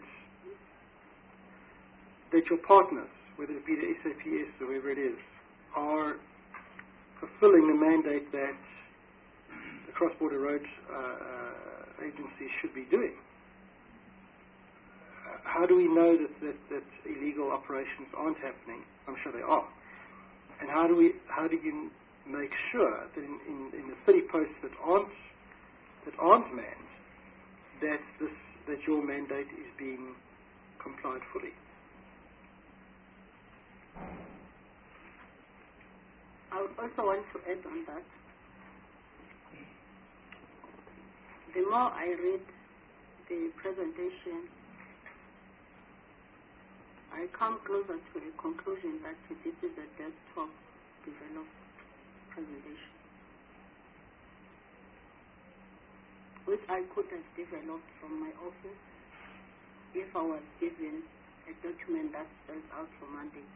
your partners, whether it be the SAPS or whoever it is, are fulfilling the mandate that the Cross-Border Roads Agency should be doing? How do we know that illegal operations aren't happening? I'm sure they are. And how do you make sure that in the 30 posts that aren't manned, that your mandate is being complied fully?
I would also want to add on that. The more I read the presentation, I come closer to a conclusion that this is a desktop developed presentation, which I could have developed from my office if I was given a document that spells out your mandate.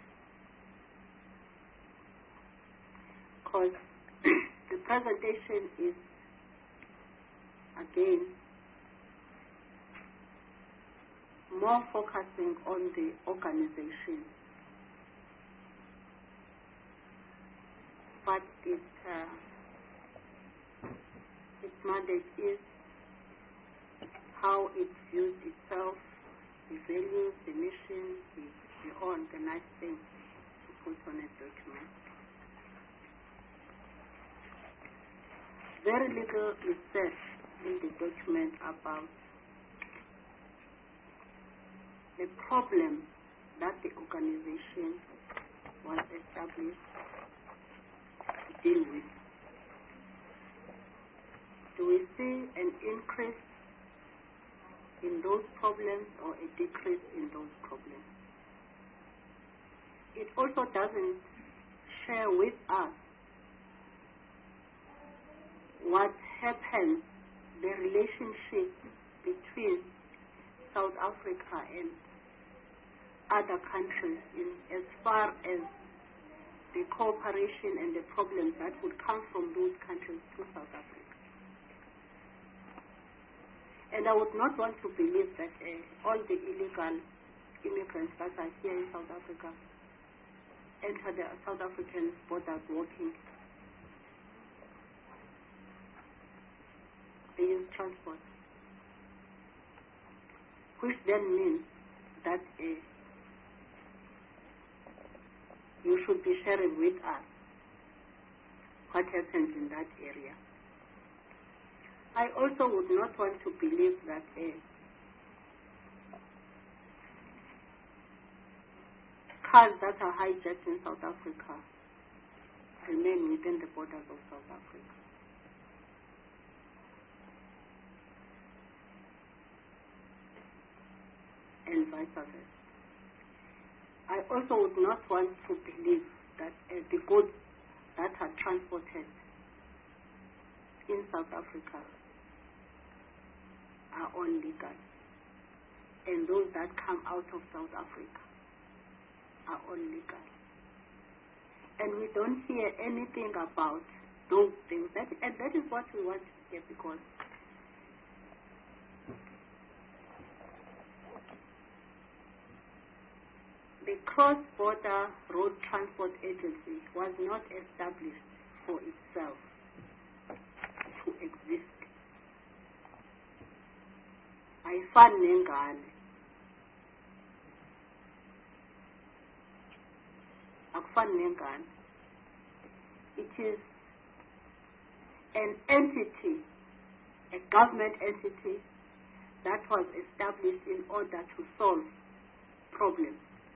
Because the presentation is, again, more focusing on the organization, but its mandate is how it views itself, the values, the mission, the organized thing to put on a document. Very little is said in the document about the problem that the organization was established to deal with. Do we see an increase in those problems or a decrease in those problems? It also doesn't share with us what happens, the relationship between South Africa and other countries as far as the cooperation and the problems that would come from those countries to South Africa. And I would not want to believe that all the illegal immigrants that are here in South Africa enter the South African borders walking. They use transport, which then means that you should be sharing with us what happens in that area. I also would not want to believe that cars that are hijacked in South Africa remain within the borders of South Africa. And vice versa. I also would not want to believe that the goods that are transported in South Africa are all legal, and those that come out of South Africa are all legal. And we don't hear anything about those things. And that is what we want to hear, because the Cross-Border Road Transport Agency was not established for itself to exist. Ayifani nengane. Akufani nengane. It is an entity, a government entity that was established in order to solve problems.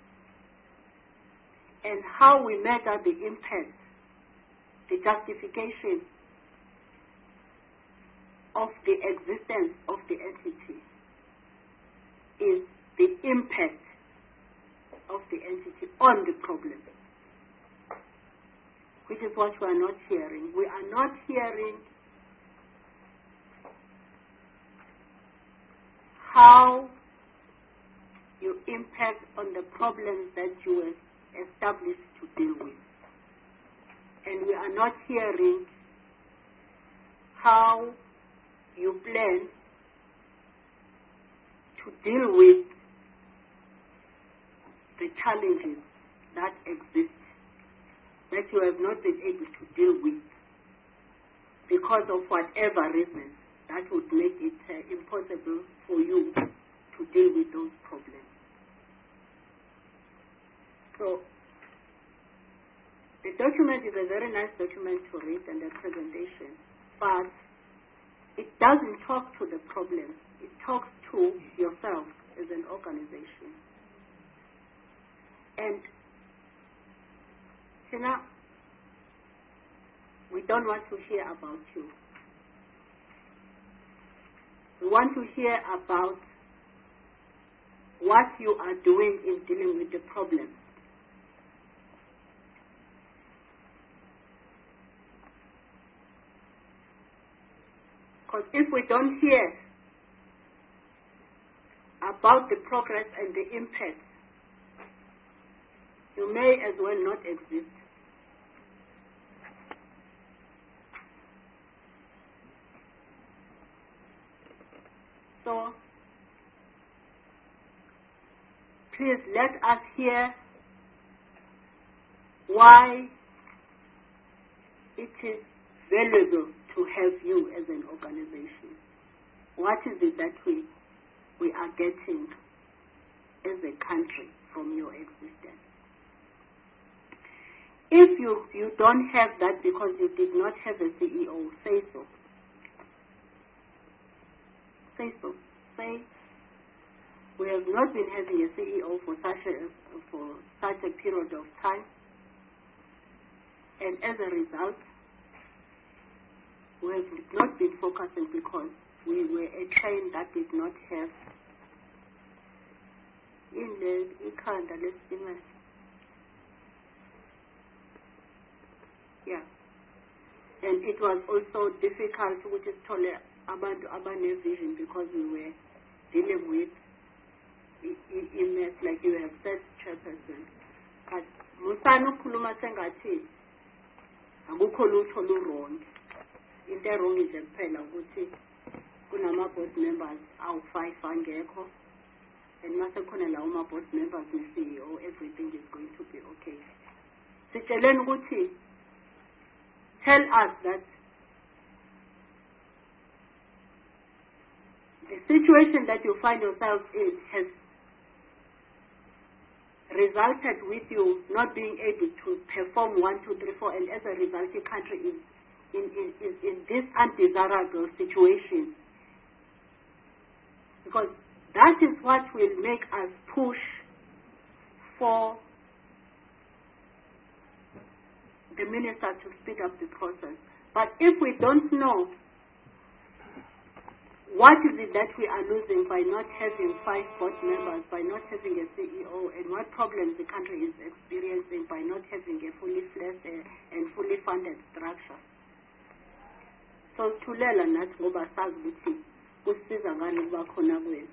And how we measure the impact, the justification, of the existence of the entity is the impact of the entity on the problem, which is what we are not hearing. We are not hearing how you impact on the problems that you have established to deal with. And we are not hearing how you plan to deal with the challenges that exist, that you have not been able to deal with because of whatever reason that would make it impossible for you to deal with those problems. So, the document is a very nice document to read and a presentation, but it doesn't talk to the problem. It talks to yourself as an organization. And, we don't want to hear about you. We want to hear about what you are doing in dealing with the problem. Because if we don't hear about the progress and the impact, you may as well not exist. So, please let us hear why it is valuable to have you as an organization. What is it that we are getting as a country from your existence? If you don't have that because you did not have a CEO, say so. Say so. Say, we have not been having a CEO for such a period of time, and as a result, we have not been focusing because we were a train that did not have in the ikhanda lesibingayo. Yeah. And it was also difficult which is told abantu abane vision because we were dealing with image like you have said, chairperson. But musana ukhuluma sengathi akukho lutho lu-wrong. Into wrong is kuphela ukuthi kunama board members awu-5 angekho, and mase khona lawo ma board members ne-CEO, everything is going to be okay. Sitsheleni ukuthi, tell us that the situation that you find yourself in has resulted with you not being able to perform 1, 2, 3, 4, and as a result the country is in this undesirable situation. Because that is what will make us push for the minister to speed up the process. But if we don't know what is it that we are losing by not having 5 board members, by not having a CEO, and what problems the country is experiencing by not having a fully fledged and fully funded structure. So thulela nathi ngoba sazi ukuthi kusiza ngani ukuba khona kwenu.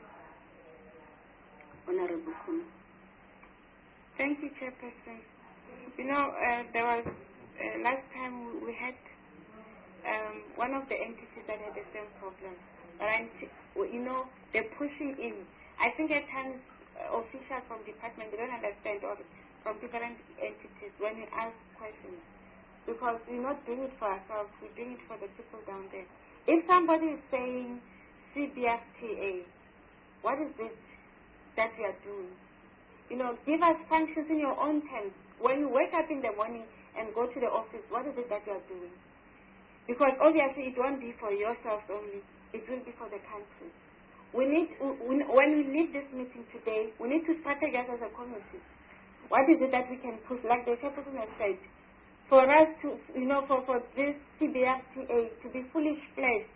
Honorable Khuma.
Thank you, Chairperson. You know, there was last time we had one of the entities that had the same problem. But you know, they're pushing in. I think at times officials from department, they don't understand, or from different entities when we ask questions. Because we're not doing it for ourselves, we're doing it for the people down there. If somebody is saying CBFTA, what is it that we are doing? You know, give us functions in your own terms. When you wake up in the morning and go to the office, what is it that you are doing? Because obviously it won't be for yourself only, it will be for the country. When we leave this meeting today, we need to strategize as a committee. What is it that we can push? Like the chairperson has said, for us to, you know, for this CBFTA to be fully fledged,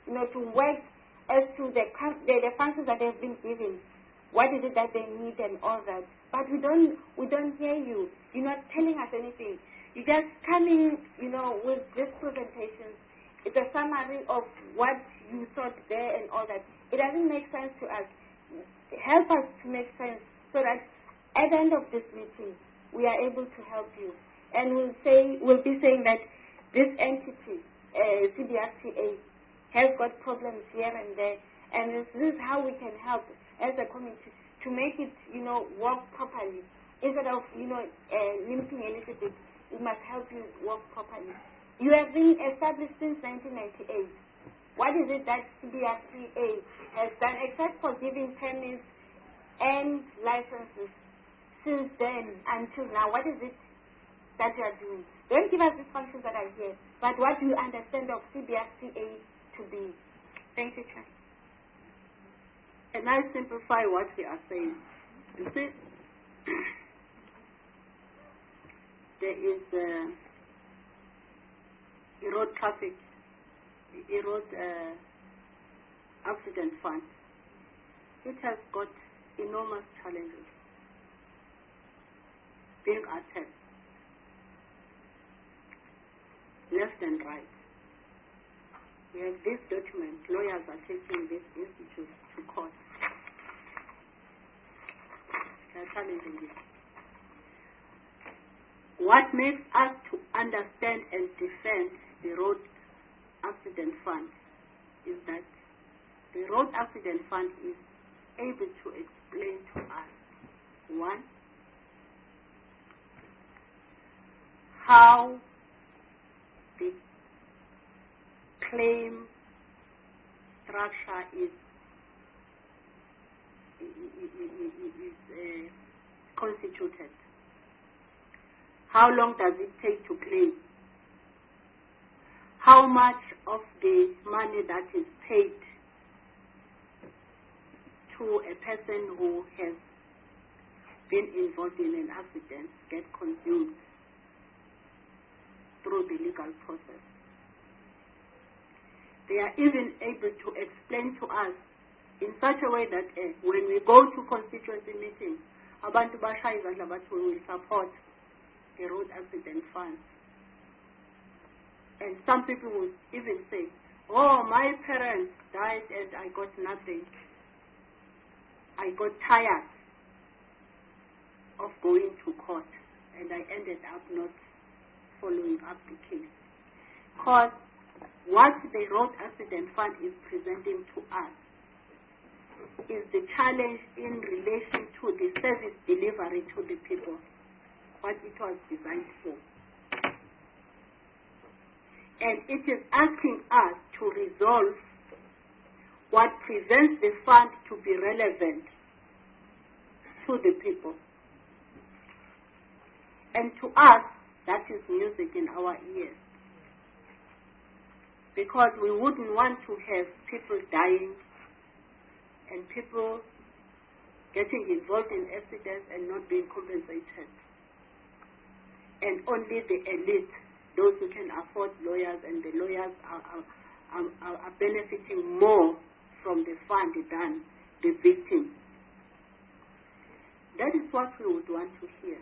to work as to the functions that they've been given. What is it that they need and all that? But we don't hear you. You're not telling us anything. You're just coming, with these presentations. It's a summary of what you thought there and all that. It doesn't make sense to us. Help us to make sense so that at the end of this meeting, we are able to help you. And we'll be saying that this entity, CBRTA, has got problems here and there, and this is how we can help as a community to make it, work properly. Instead of, limiting a little bit, we must help you work properly. You have been established since 1998. What is it that CBRTA has done except for giving permits and licenses since then until now? What is it that you are doing? Don't give us these functions that are here, but what do you understand of CBRTA to be? Thank you, Chair.
And I simplify what we are saying. You see, there is a road traffic, road accident fund. It has got enormous challenges being attacked left and right. We have this document. Lawyers are taking this institute to court. They are challenging it. What makes us to understand and defend the Road Accident Fund is that the Road Accident Fund is able to explain to us, one, how the claim structure is constituted. How long does it take to claim? How much of the money that is paid to a person who has been involved in an accident get consumed through the legal process? They are even able to explain to us in such a way that when we go to constituency meetings, abantu bashaya izandla bathi we will support the Road Accident Fund. And some people will even say, oh, my parents died and I got nothing. I got tired of going to court and I ended up not following up the case. Because what the Road Accident Fund is presenting to us is the challenge in relation to the service delivery to the people, what it was designed for. And it is asking us to resolve what prevents the fund to be relevant to the people. And to us, that is music in our ears. Because we wouldn't want to have people dying and people getting involved in accidents and not being compensated. And only the elite, those who can afford lawyers, and the lawyers are benefiting more from the fund than the victim. That is what we would want to hear.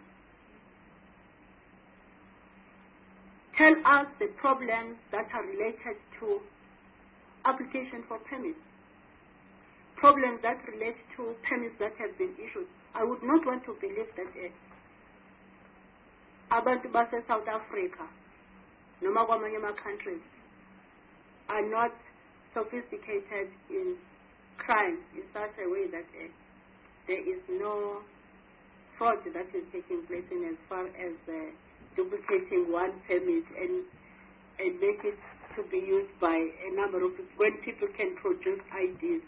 Tell us the problems that are related to application for permits, problems that relate to permits that have been issued. I would not want to believe that abantu base South Africa, noma kwamanye countries, are not sophisticated in crime in such a way that there is no fraud that is taking place in as far as duplicating one permit and make it to be used by a number of people, when people can produce IDs,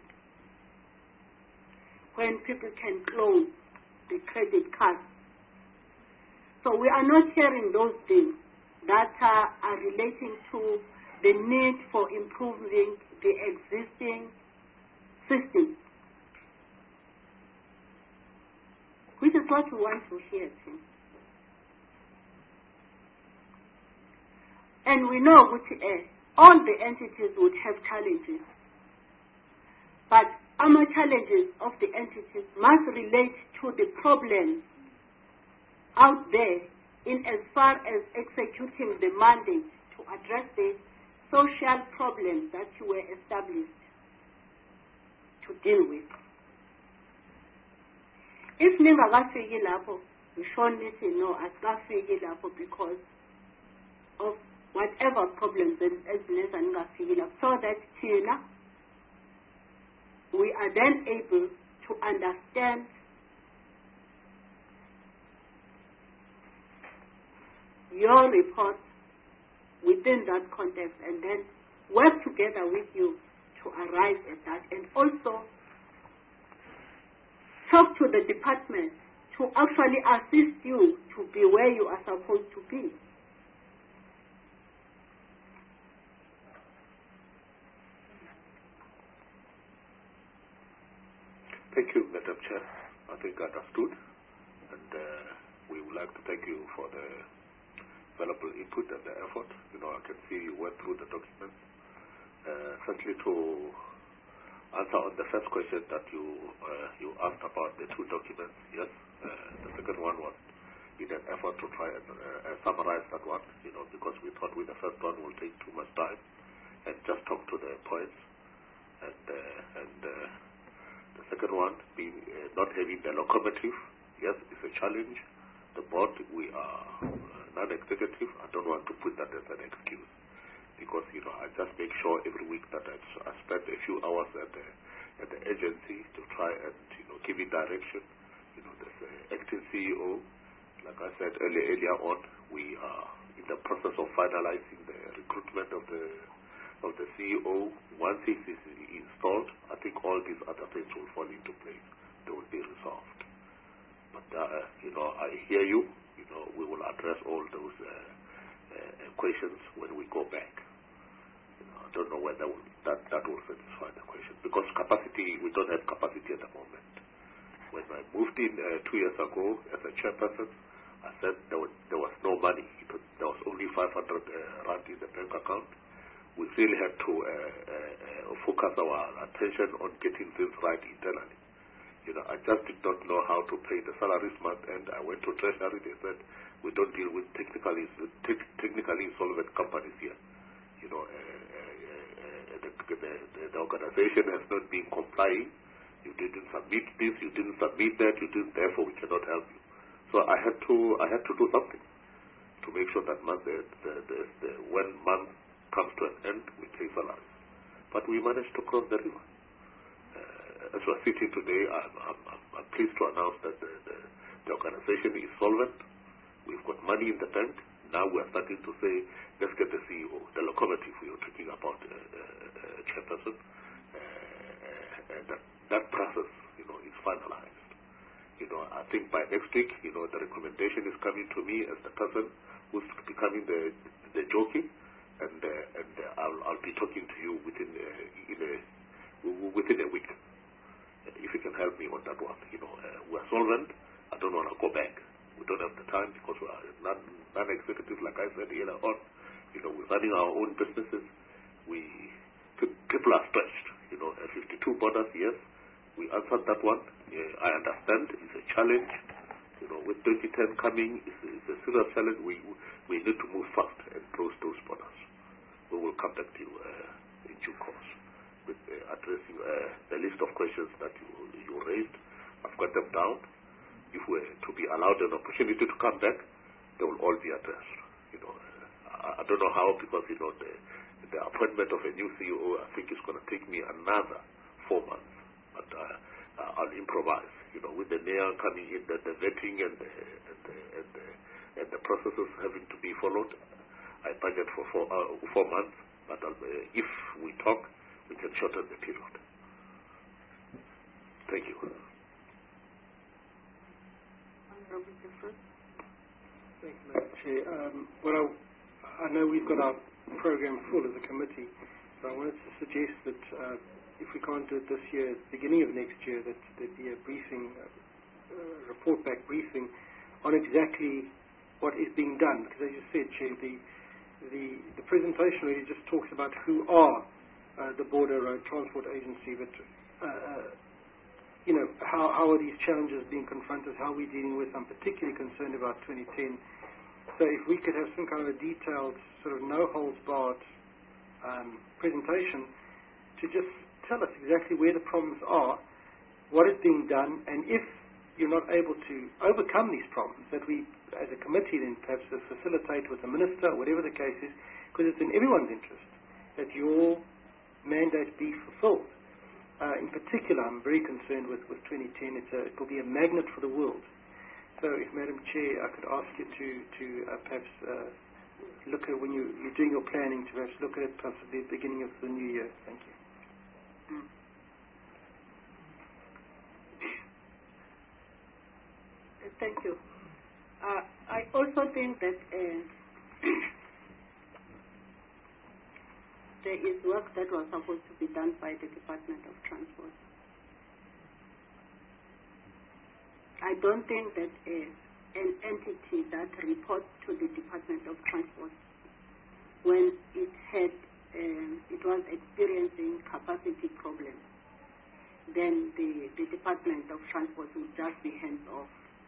when people can clone the credit card. So we are not hearing those things that are relating to the need for improving the existing system, which is what we want to hear too. And we know which all the entities would have challenges. But our challenges of the entities must relate to the problems out there in as far as executing the mandate to address the social problems that were established to deal with. If ningakafiki lapho, ngisho nithi no, asikafiki lapho because of whatever problems ezineza ningafiki lapho, so that thina we are then able to understand your report within that context and then work together with you to arrive at that, and also talk to the department to actually assist you to be where you are supposed to be.
Thank you, Madam Chair. I think I understood, and we would like to thank you for the valuable input and the effort. You know, I can see you went through the documents. Certainly to answer on the first question that you asked about the two documents, yes, the second one was in an effort to try and summarize that one, you know, because we thought with the first one will take too much time and just talk to the points, and the second one being not having the locomotive, yes, it's a challenge. The board, we are non-executive. I don't want to put that as an excuse, because, you know, I just make sure every week that I spend a few hours at the agency to try and, you know, give it direction. You know, there's an acting CEO. Like I said earlier on, we are in the process of finalizing the recruitment of the CEO. Once it is installed, I think all these other things will fall into place. They will be resolved. But, you know, I hear you. You know, we will address all those questions when we go back. You know, I don't know whether that will satisfy the question, because capacity, we don't have capacity at the moment. When I moved in 2 years ago as a chairperson, I said there was no money. There was only 500 rand in the bank account. We really had to focus our attention on getting things right internally. You know, I just did not know how to pay the salaries month, and I went to Treasury. They said, we don't deal with technically insolvent companies here. You know, the organization has not been complying. You didn't submit this, you didn't submit that, therefore we cannot help you. So I had to do something to make sure that month, when month comes to an end, we pay salaries. But we managed to cross the river. As we're sitting today, I'm pleased to announce that the organization is solvent. We've got money in the bank. Now we're starting to say, let's get the CEO, the locomotive we were talking about, chairperson. And that process, you know, is finalized. You know, I think by next week, you know, the recommendation is coming to me as the person who's becoming the jockey, and I'll be talking to you within a week. If you can help me on that one, you know, we're solvent. I don't want to go back. We don't have the time because we are non-executive, like I said earlier on. You know, we're running our own businesses. People are stretched. You know, 52 borders, yes, we answered that one. I understand it's a challenge. You know, with 2010 coming, it's a serious challenge. We need to move fast and close those borders. We will come back to you in due course with addressing the list of questions that you raised. I've got them down. If we're to be allowed an opportunity to come back, they will all be addressed. You know, I don't know how, because, you know, the appointment of a new CEO, I think, is going to take me another 4 months. But I'll improvise. You know, with the mayor coming in, the vetting and the processes having to be followed, I budget for 4 months. But if we talk, we can shorten the period. Thank you.
Thank you, Madam Chair. Well, I know we've got our program full as a committee, so I wanted to suggest that if we can't do it this year, beginning of next year, that there'd be a briefing, report back briefing on exactly what is being done. Because as you said, Chair, the presentation really just talks about who are the Border Road Transport Agency, but how are these challenges being confronted, how are we dealing with them. I'm particularly concerned about 2010. So if we could have some kind of a detailed, sort of no-holds-barred presentation to just tell us exactly where the problems are, what is being done, and if you're not able to overcome these problems, that we, as a committee, then perhaps facilitate with the minister, whatever the case is, because it's in everyone's interest that your mandate be fulfilled. In particular, I'm very concerned with 2010. It will be a magnet for the world. So if, Madam Chair, I could ask you to perhaps look at, when you're doing your planning, to perhaps look at it possibly at the beginning of the new year. Thank you.
Thank you. I also think that there is work that was supposed to be done by the Department of Transport. I don't think that an entity that reports to the Department of Transport, when it was experiencing capacity problems, then the Department of Transport would just be hands off.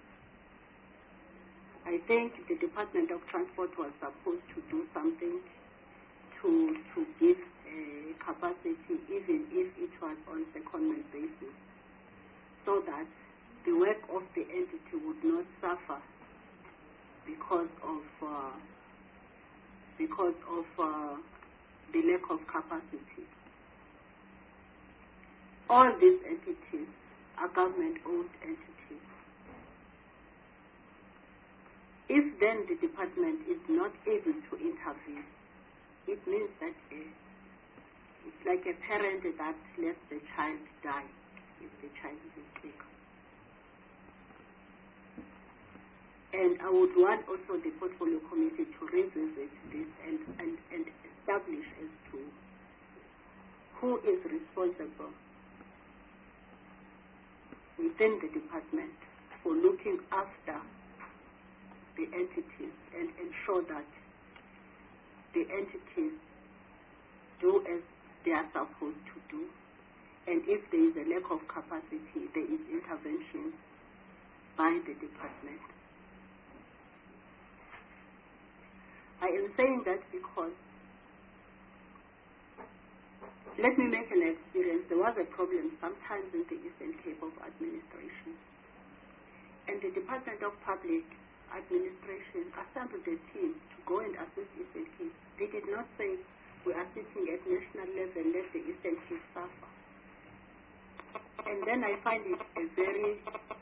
I think the Department of Transport was supposed to do something to give capacity, even if it was on secondment basis, so that the work of the entity would not suffer because of the lack of capacity. All these entities are government-owned entities. If then the department is not able to intervene, it means that it's like a parent that lets the child die if the child is sick. And I would want also the portfolio committee to revisit this and establish as to who is responsible within the department for looking after the entities and ensure that the entities do as they are supposed to do. And if there is a lack of capacity, there is intervention by the department. I am saying that because, let me make an experience. There was a problem sometimes in the Eastern Cape of administration. And the Department of Public Administration assembled a team to go and assist Eastern Cape. They did not say, we are sitting at national level, let the Eastern Cape suffer. And then I find it a very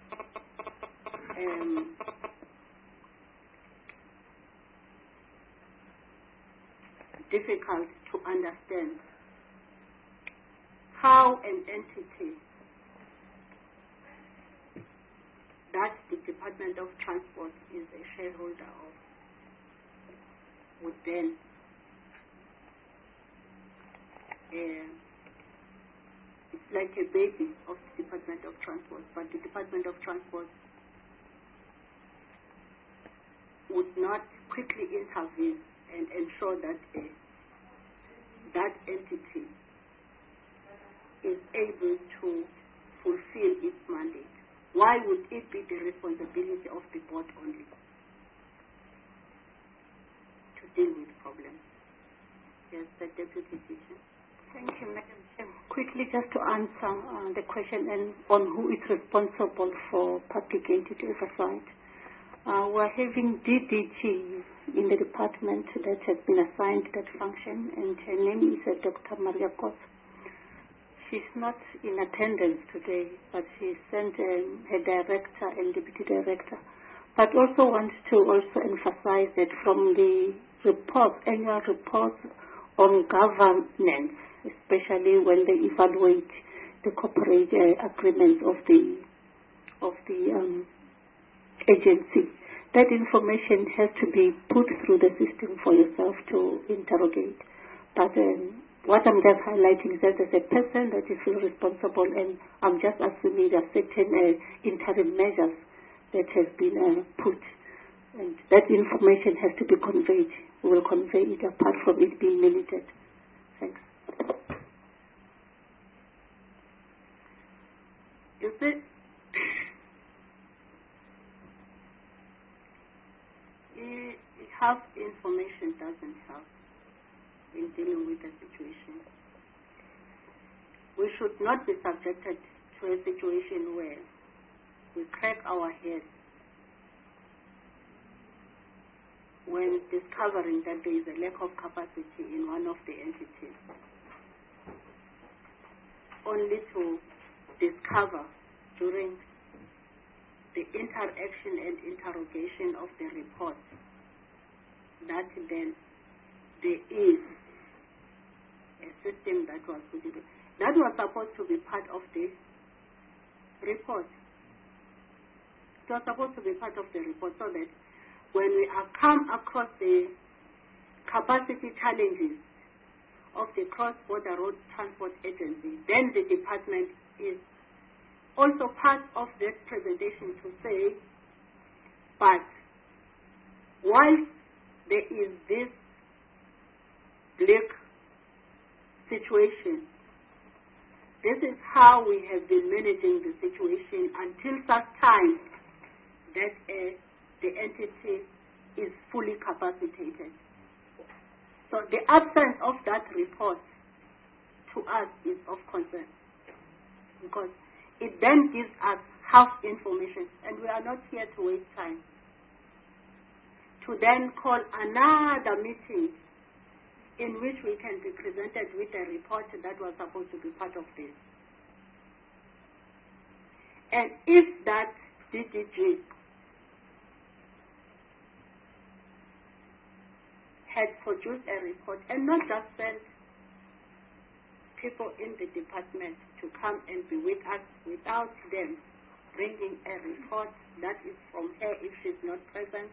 difficult to understand how an entity that the Department of Transport is a shareholder of would then it's like a baby of the Department of Transport, but the Department of Transport would not quickly intervene and ensure that that entity is able to fulfill its mandate. Why would it be the responsibility of the board only to deal with problems? Yes, the Deputy Teacher.
Thank you, Madam Chair. Quickly, just to answer the question and on who is responsible for public entity oversight. We're having DDG in the department that has been assigned that function, and her name is Dr. Maria Kos. She's not in attendance today, but she sent her director and deputy director. But also want to also emphasize that from the annual reports on governance, especially when they evaluate the corporate agreements of the agency, that information has to be put through the system for yourself to interrogate. But what I'm just highlighting is that there's a person that is responsible, and I'm just assuming there are certain interim measures that have been put, and that information has to be conveyed. We will convey it apart from it being minuted. Thanks.
You see, half information doesn't help in dealing with the situation. We should not be subjected to a situation where we crack our heads when discovering that there is a lack of capacity in one of the entities, only to discover during the interaction and interrogation of the report that then there is a system that was put in. That was supposed to be part of the report. It was supposed to be part of the report so that when we have come across the capacity challenges of the Cross-Border Road Transport Agency, then the department is also part of that presentation to say, but while there is this bleak situation, this is how we have been managing the situation until such time that the entity is fully capacitated. So the absence of that report to us is of concern, because it then gives us half information, and we are not here to waste time to then call another meeting in which we can be presented with a report that was supposed to be part of this. And if that DDG had produced a report and not just sent people in the department to come and be with us without them bringing a report that is from her if she's not present,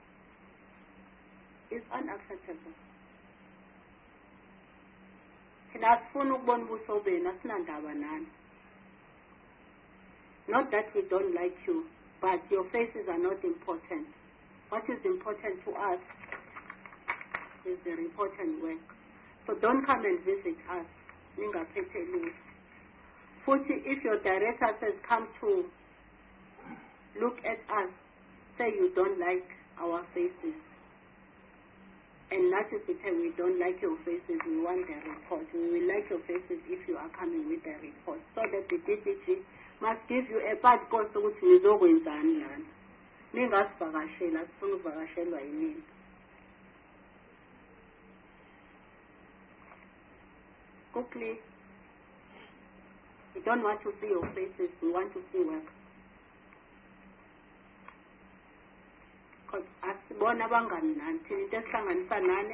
is unacceptable. Not that we don't like you, but your faces are not important. What is important to us is the report and work. So don't come and visit us. If your director says come to look at us, say you don't like our faces, and that is the time we don't like your faces, we want the report. We will like your faces if you are coming with the report, so that the DDG must give you a bad course ukuthi nizokwenzani lana. Ningasivakashela, asifuna ukuvakashelwa yini. Quickly, we don't want to see your faces, we want to see work. Because asibona abangani nani, thina into esihlanganisa nani.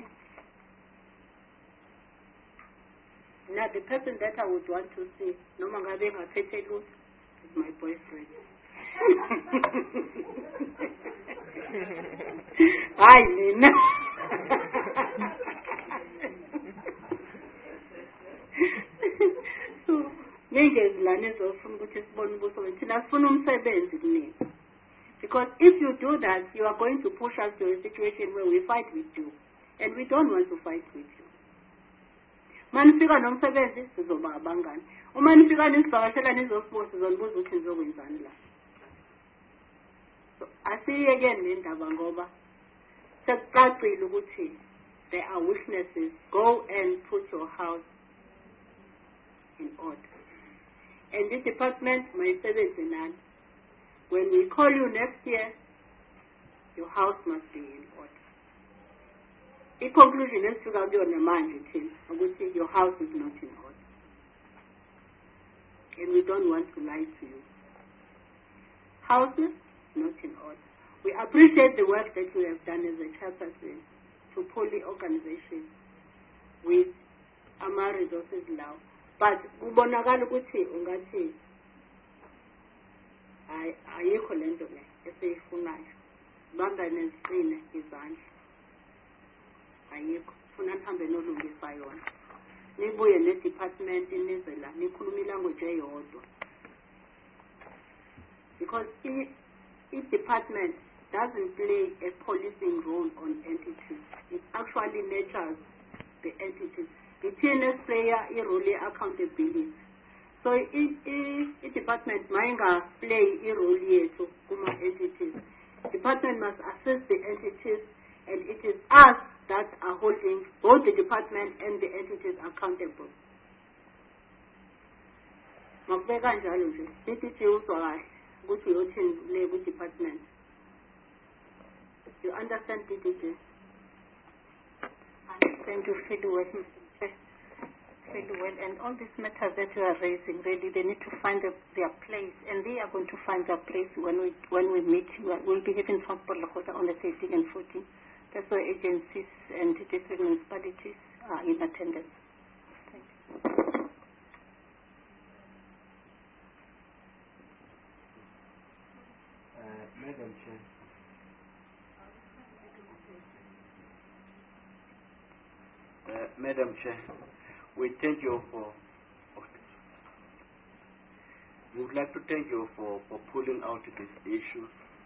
Now the person that I would want to see, noma ngabe ngaphethe lutho, is my boyfriend. Hayi mina. So ngengezilane ezofuna ukuthi sibone ubuso wethu, thina sifuna umsebenzi kunini. Because if you do that, you are going to push us to a situation where we fight with you. And we don't want to fight with you. Manifika nomsebenzi sizoba abangani. Uma nifika nisivakashela nizosibuza sizonibuza ukuthi nizokwenzani la. So asiyekeni le ndaba ngoba sekucacile ukuthi there are witnesses. Go and put your house in order. And this department mayisebenze nani. When we call you next year, your house must be in order. The conclusion is to go on the mind, your house is not in order. And we don't want to lie to you. Houses, not in order. We appreciate the work that you have done as a chairperson to pull the organization with Ama Resources Law. But ubonakala ukuthi ungathi ayikho lento le esiyifunayo. Bamba neziqine izandla. Ayikho. Funa nihambe nolungisa yona. Nibuye ne-department nize la nikhuluma ilanguage eyodwa. Because each department doesn't play a policing role on entities. It actually nurtures the entities. The TNS player a role accountability.
So i-department mayinga-play i-role yethu kuma-entities. Department must assist the entities, and it is us that are holding both the department and the entities accountable. Makubeka njalo nje, DDG uzwa kahle ukuthi uyothini le ku-department. You understand DDG? I understand you fairly well, fairly well. And all these matters that you are raising, really, they need to find their place, and they are going to find their place when we meet. We'll be having Transport Lakota on the 13th and 14th. That's why agencies and different municipalities are in attendance. Thank you.
Madam Chair. Madam Chair, we thank you for. We would like to thank you for pulling out this issue.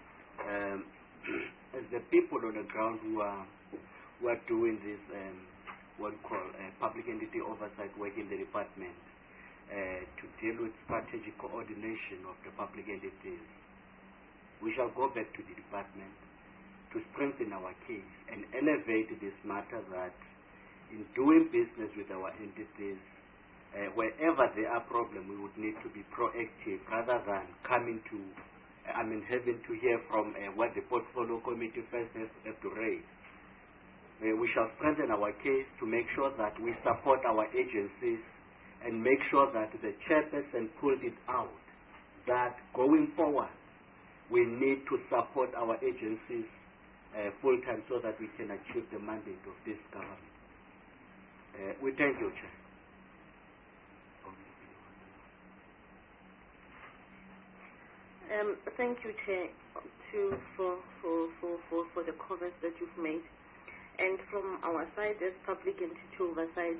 As the people on the ground who are doing this, what we call public entity oversight work in the department, to deal with strategic coordination of the public entities, we shall go back to the department to strengthen our case and elevate this matter that in doing business with our entities, wherever there are problems, we would need to be proactive rather than coming to, having to hear from what the portfolio committee first has to raise. We shall strengthen our case to make sure that we support our agencies and make sure that the chairperson pulled it out, that going forward, we need to support our agencies full-time so that we can achieve the mandate of this government. We thank you, Chair.
Thank you, Chair, for the comments that you've made. And from our side, as public entity oversight,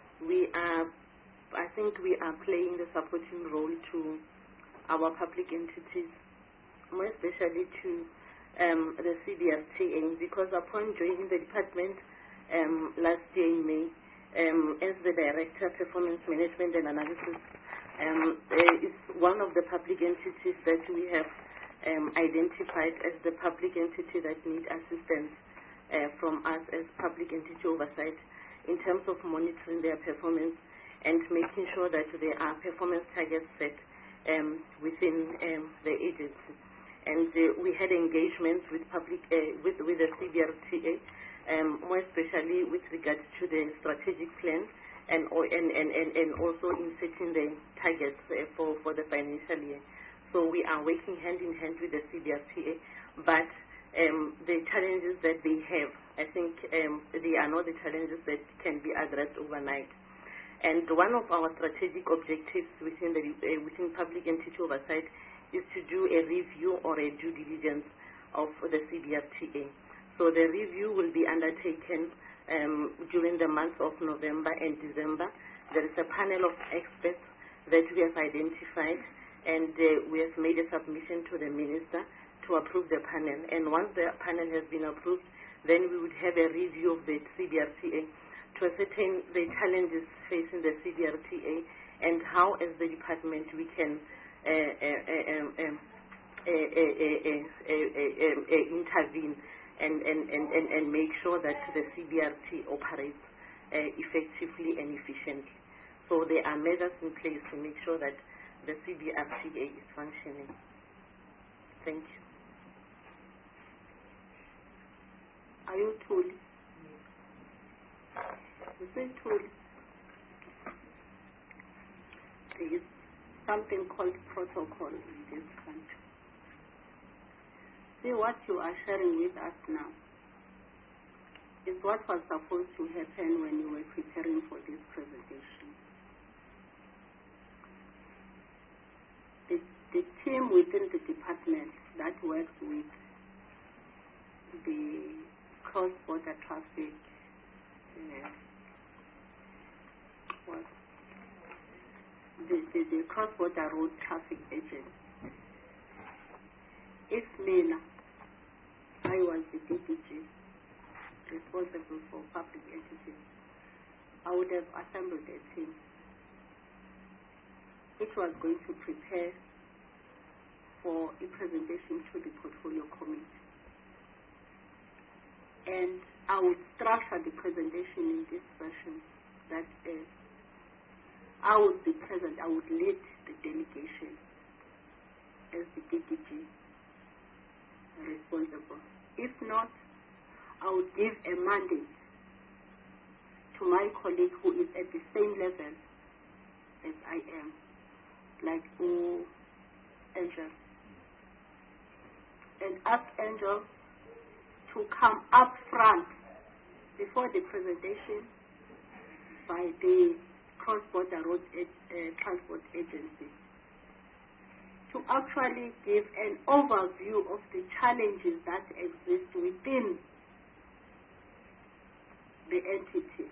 I think we are playing the supporting role to our public entities, more especially to the CBRTA, because upon joining the department last year in May, as the Director, Performance Management and Analysis, is one of the public entities that we have identified as the public entity that need assistance from us as public entity oversight in terms of monitoring their performance and making sure that there are performance targets set within the agency. And we had engagements with with the CBRTA, more especially with regards to the strategic plan and also in setting the targets for the financial year. So we are working hand in hand with the CBRTA, but the challenges that they have, I think they are not the challenges that can be addressed overnight. And one of our strategic objectives within public entity oversight is to do a review or a due diligence of the CBRTA. So the review will be undertaken during the months of November and December. There is a panel of experts that we have identified, and we have made a submission to the Minister to approve the panel. And once the panel has been approved, then we would have a review of the CBRTA to ascertain the challenges facing the CBRTA and how, as the department, we can intervene and make sure that the CBRT operates effectively and efficiently. So there are measures in place to make sure that the CBRTA is functioning. Thank you.
Are you told? You say told. There is something called protocol in this country. See, what you are sharing with us now is what was supposed to happen when you were preparing for this presentation. The team within the department that works with the cross-border traffic, the cross-border road traffic agent. If Mina, I was the DPG responsible for public entities, I would have assembled a team
which was going to prepare for a presentation to the portfolio committee. And I would structure the presentation in this fashion, that I would be present, I would lead the delegation as the DDG responsible. If not, I would give a mandate to my colleague who is at the same level as I am, like Angel, and ask Angel to come up front before the presentation by the Cross-Border Road Transport Agency to actually give an overview of the challenges that exist within the entity,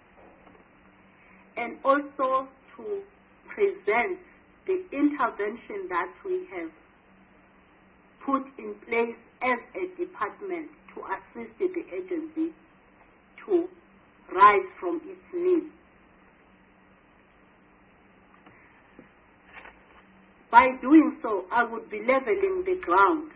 and also to present the intervention that we have put in place as a department to assist the agency to rise from its knees. By doing so, I would be leveling the ground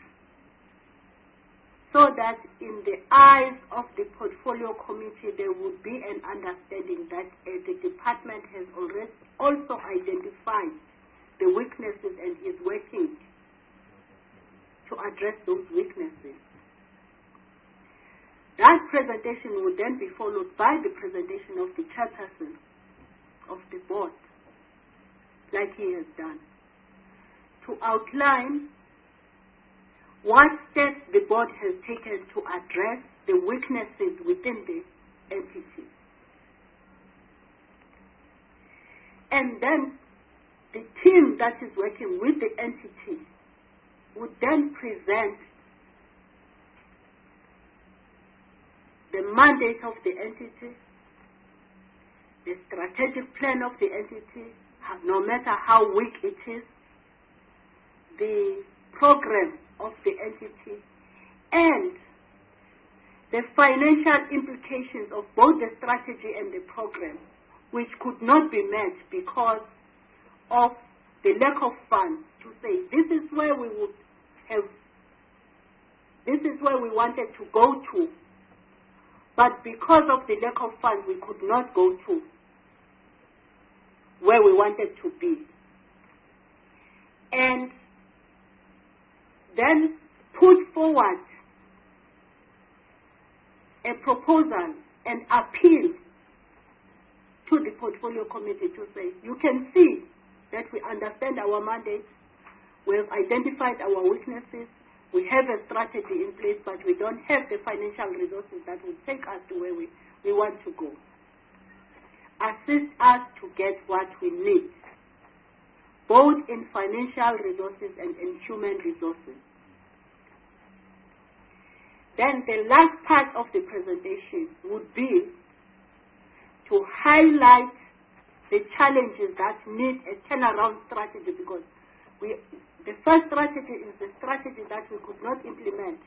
so that in the eyes of the portfolio committee there would be an understanding that the department has already also identified the weaknesses and is working to address those weaknesses. That presentation would then be followed by the presentation of the chairperson of the board, like he has done, to outline what steps the board has taken to address the weaknesses within the entity. And then the team that is working with the entity would then present the mandate of the entity, the strategic plan of the entity, no matter how weak it is, the program of the entity, and the financial implications of both the strategy and the program, which could not be met because of the lack of funds, to say this is where we would have, this is where we wanted to go to, but because of the lack of funds we could not go to where we wanted to be. And then put forward a proposal, an appeal to the portfolio committee to say, you can see that we understand our mandate, we have identified our weaknesses, we have a strategy in place, but we don't have the financial resources that will take us to where we want to go. Assist us to get what we need, both in financial resources and in human resources. Then the last part of the presentation would be to highlight the challenges that need a turnaround strategy, because the first strategy is the strategy that we could not implement.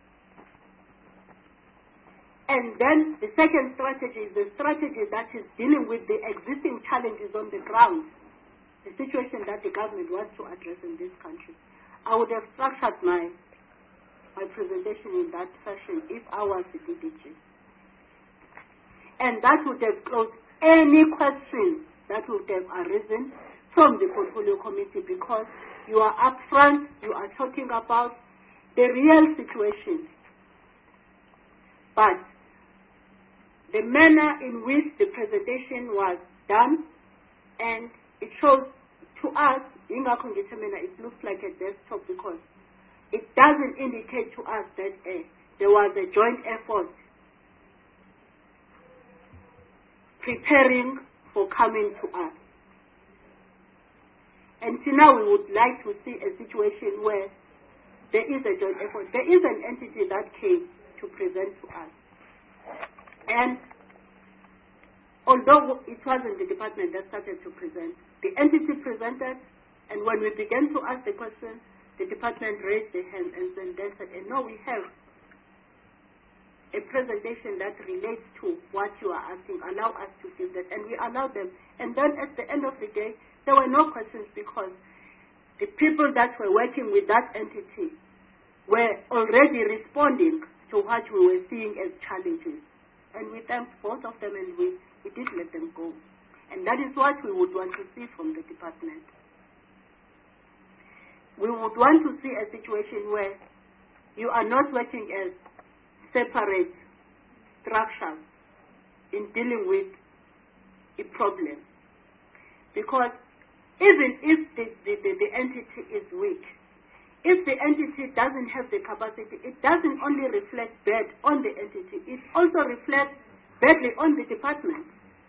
And then the second strategy is the strategy that is dealing with the existing challenges on the ground, the situation that the government wants to address in this country. I would have structured my presentation in that fashion if I was the DDG. And that would have closed any questions that would have arisen from the portfolio committee, because you are upfront, you are talking about the real situation. But the manner in which the presentation was done, and it shows to us, it looks like a desktop, because it doesn't indicate to us that there was a joint effort preparing for coming to us. And so now we would like to see a situation where there is a joint effort. There is an entity that came to present to us. And although it wasn't the department that started to present, the entity presented, and when we began to ask the question, the department raised their hand and then they said, no, we have a presentation that relates to what you are asking. Allow us to give that. And we allowed them. And then at the end of the day,
There were no questions because the people that were working with that entity were already responding to what we were seeing as challenges. And we thanked both of them and we did let them go. And that is what we would want to see from the department. We would want to see a situation where you are not working as separate structures in dealing with a problem. Because even if the entity is weak, if the entity doesn't have the capacity, it doesn't only reflect bad on the entity, it also reflects badly on the department.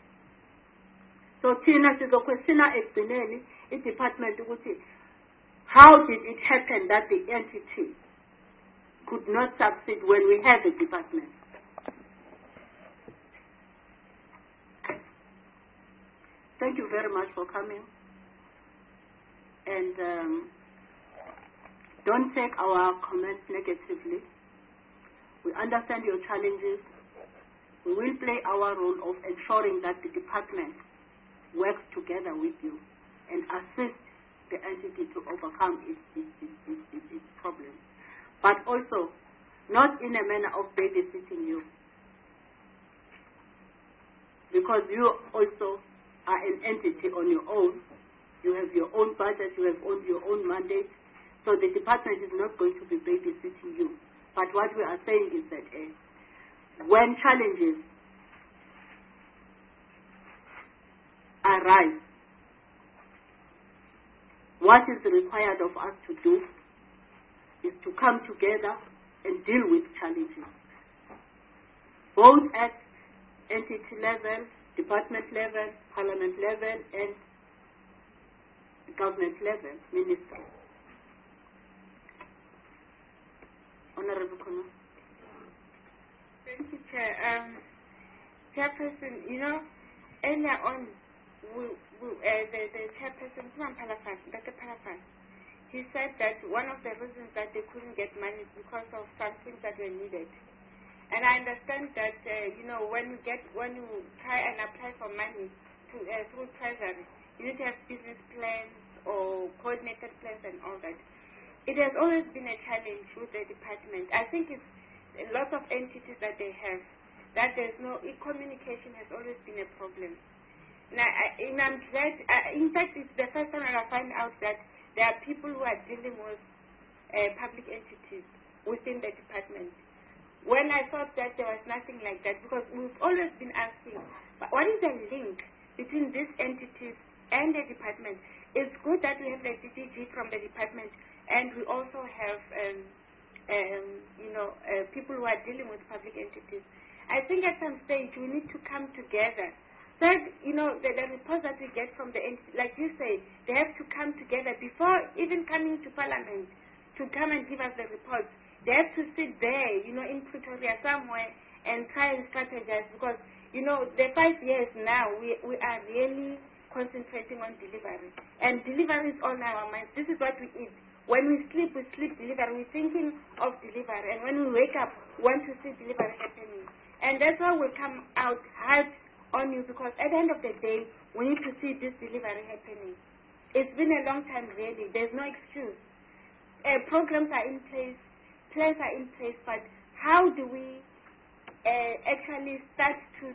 So Tina sizokwesina ekugcineni i-department ukuthi how did it happen that the entity could not succeed when we had the department? Thank you very much for coming. And don't take our comments negatively. We understand your challenges. We will play our role of ensuring that the department works together with you and assist the entity to overcome its problems. But also, not in a manner of babysitting you. Because you also are an entity on your own. You have your own budget, you have your own mandate. So the department is not going to be babysitting you. But what we are saying is that when challenges arise, what is required of us to do is to come together and deal with challenges, both at entity level, department level, parliament level, and government level, ministry. Honorable Kono.
Thank you, Chair. Chairperson, earlier on, the chairperson, Dr. Palafan, he said that one of the reasons that they couldn't get money is because of some things that were needed. And I understand that, when you try and apply for money through Treasury, you need to have business plans or coordinated plans and all that. It has always been a challenge with the department. I think it's a lot of entities that they have, that there's no communication has always been a problem. And I'm glad, in fact, it's the first time I find out that there are people who are dealing with public entities within the department. When I thought that there was nothing like that, because we've always been asking, but what is the link between these entities and the department? It's good that we have the DDG from the department, and we also have, people who are dealing with public entities. I think at some stage we need to come together. Third, the reports that we get from the entity, like you say, they have to come together before even coming to Parliament to come and give us the reports. They have to sit there, in Pretoria somewhere and try and strategize because, the 5 years now, we are really concentrating on delivery. And delivery is on our minds. This is what we eat. When we sleep delivery. We're thinking of delivery. And when we wake up, we want to see delivery happening. And that's why we come out hard on you because at the end of the day, we need to see this delivery happening. It's been a long time, really. There's no excuse. Programs are in place, plans are in place, but how do we actually start to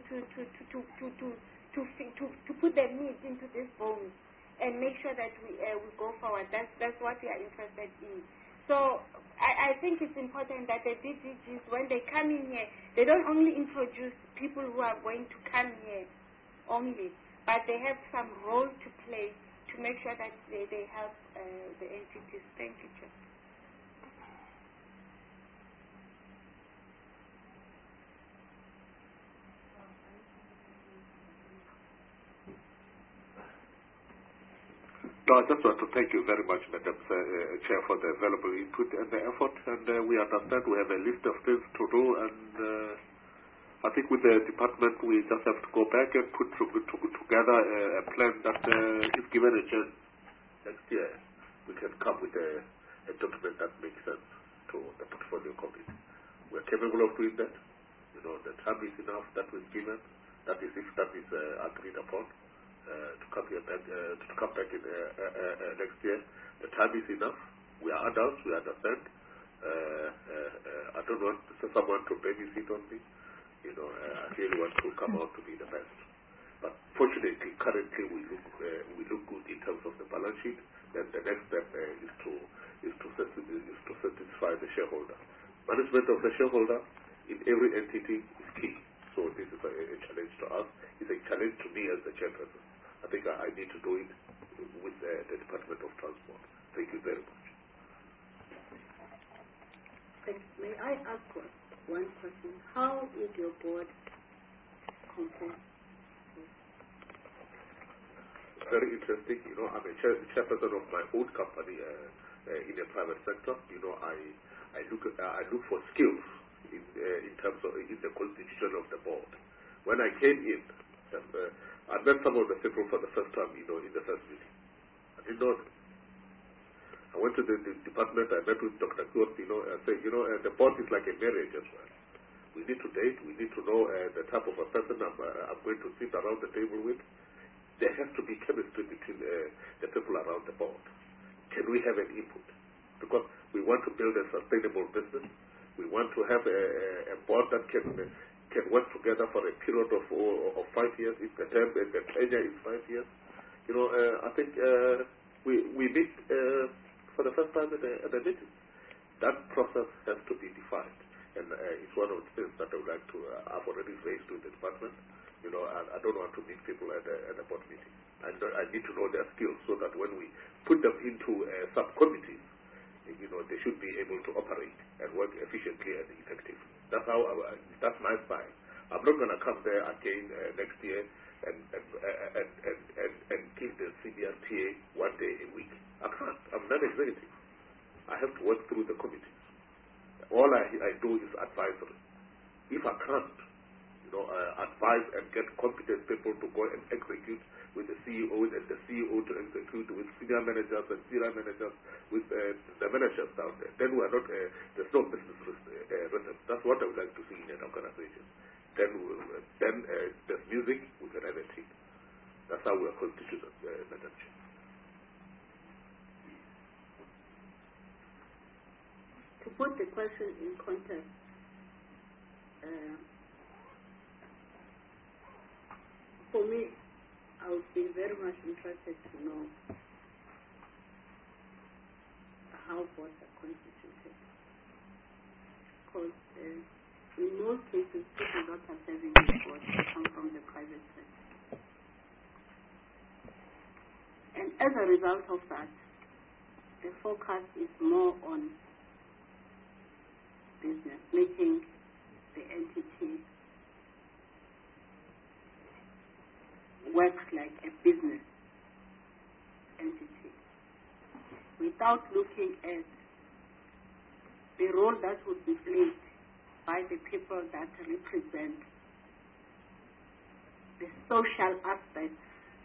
put the meat into these bones and make sure that we go forward? That's what we are interested in. So I think it's important that the DDGs, when they come in here, they don't only introduce people who are going to come here only, but they have some role to play to make sure that they help the entities. Thank you, Chair.
No, I just want to thank you very much, Madam Chair, for the valuable input and the effort. And we understand we have a list of things to do. And I think with the department, we just have to go back and put together a plan that, if given a chance next year, we can come with a document that makes sense to the portfolio committee. We're capable of doing that. The time is enough that was given. That is if that is agreed upon. to come back in next year. The time is enough. We are adults. We understand. I don't want someone to babysit on me. I really want to come out to be the best. But fortunately, currently we look good in terms of the balance sheet. Then the next step is to satisfy the shareholder. Management of the shareholder in every entity is key. So this is a challenge to us. It's a challenge to me as the chairperson. I think I need to do it with the Department of Transport. Thank you very much.
May I ask one question? How is your board composed?
Very interesting. I'm a chairperson of my own company in the private sector. I look for skills in terms of in the constitution of the board. When I came in, I met some of the people for the first time. In the first meeting, I didn't know them. I went to the department. I met with Dr. Kurt. I said, the board is like a marriage as well. We need to date. We need to know the type of a person I'm going to sit around the table with. There has to be chemistry between the people around the board. Can we have an input? Because we want to build a sustainable business. We want to have a board that can work together for a period of 5 years. If the term and the tenure is 5 years, I think we meet for the first time at the meeting. That process has to be defined, and it's one of the things that I would like to. I've already raised to the department. I don't want to meet people at a board meeting. I need to know their skills so that when we put them into subcommittees, they should be able to operate and work efficiently and effectively. That's my style. I'm not going to come there again next year and give the senior PA 1 day a week. I can't. I'm not executive. I have to work through the committees. All I do is advisory. If I can't, advise and get competent people to go and execute with the CEOs and the CEO to execute with senior managers and senior managers with the managers down there, then we are not. There's no business rhythm. That's what I would like to see in an organization. Then there's music. We can have a team. That's how we are constituted, Madam Chair.
To put the question in context, for me, I would be very much interested to know how boards are constituted. Because in most cases, people that are serving the board come from the private sector. And as a result of that, the focus is more on business, making the entity work like a business entity without looking at the role that would be played by the people that represent the social aspect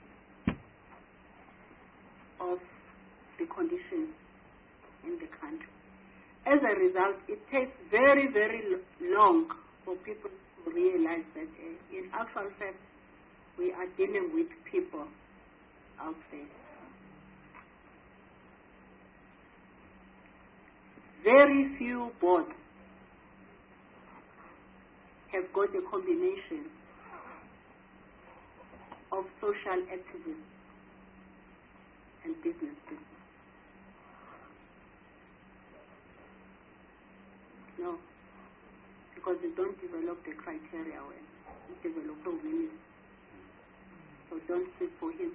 of the conditions in the country. As a result, it takes very, very long for people to realize that in actual fact, we are dealing with people out there. Very few boards have got a combination of social activism and business people. No, because they don't develop the criteria well. They develop a winning. So don't sit for him.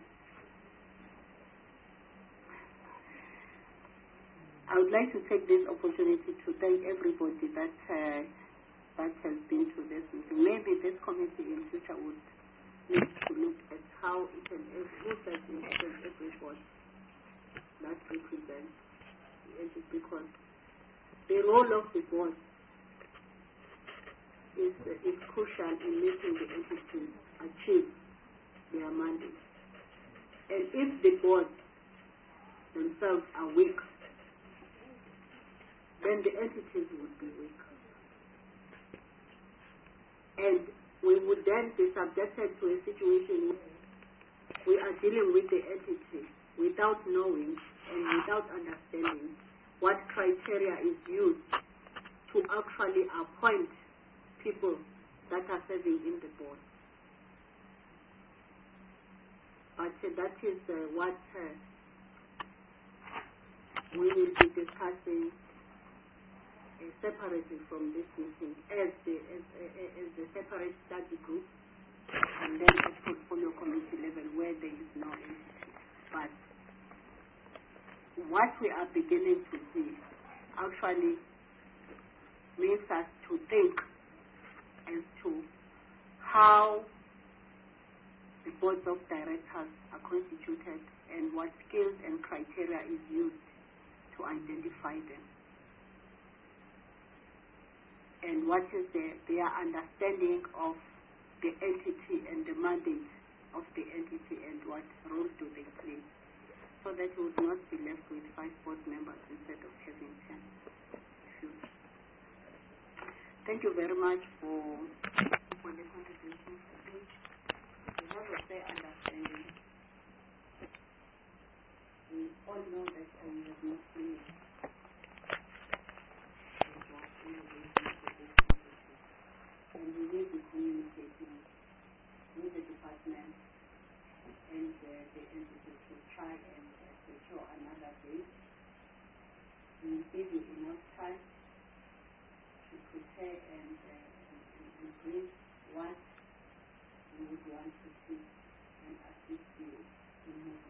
I would like to take this opportunity to thank everybody that has been to this meeting. Maybe this committee in future would need to look at how it can influence every board that represents the entity, because the role of the board is crucial in making the entity achieve their mandate. And if the board themselves are weak, then the entities would be weak. And we would then be subjected to a situation where we are dealing with the entity without knowing and without understanding what criteria is used to actually appoint people that are serving in the board. But that is what we will be discussing separately from this meeting as the separate study group, and then at portfolio committee level where there is no entity. But what we are beginning to see actually makes us to think as to how the boards of directors are constituted and what skills and criteria is used to identify them, and what is their understanding of the entity and the mandate of the entity, and what role do they play, so that we would not be left with 5 board members instead of having 10. Thank you very much for the contribution. We have a fair understanding. We all know that we have not finished. And we will be communicating with the department and the entity to try and secure another date. We will give you enough time to prepare and bring what you would want to see and assist you in moving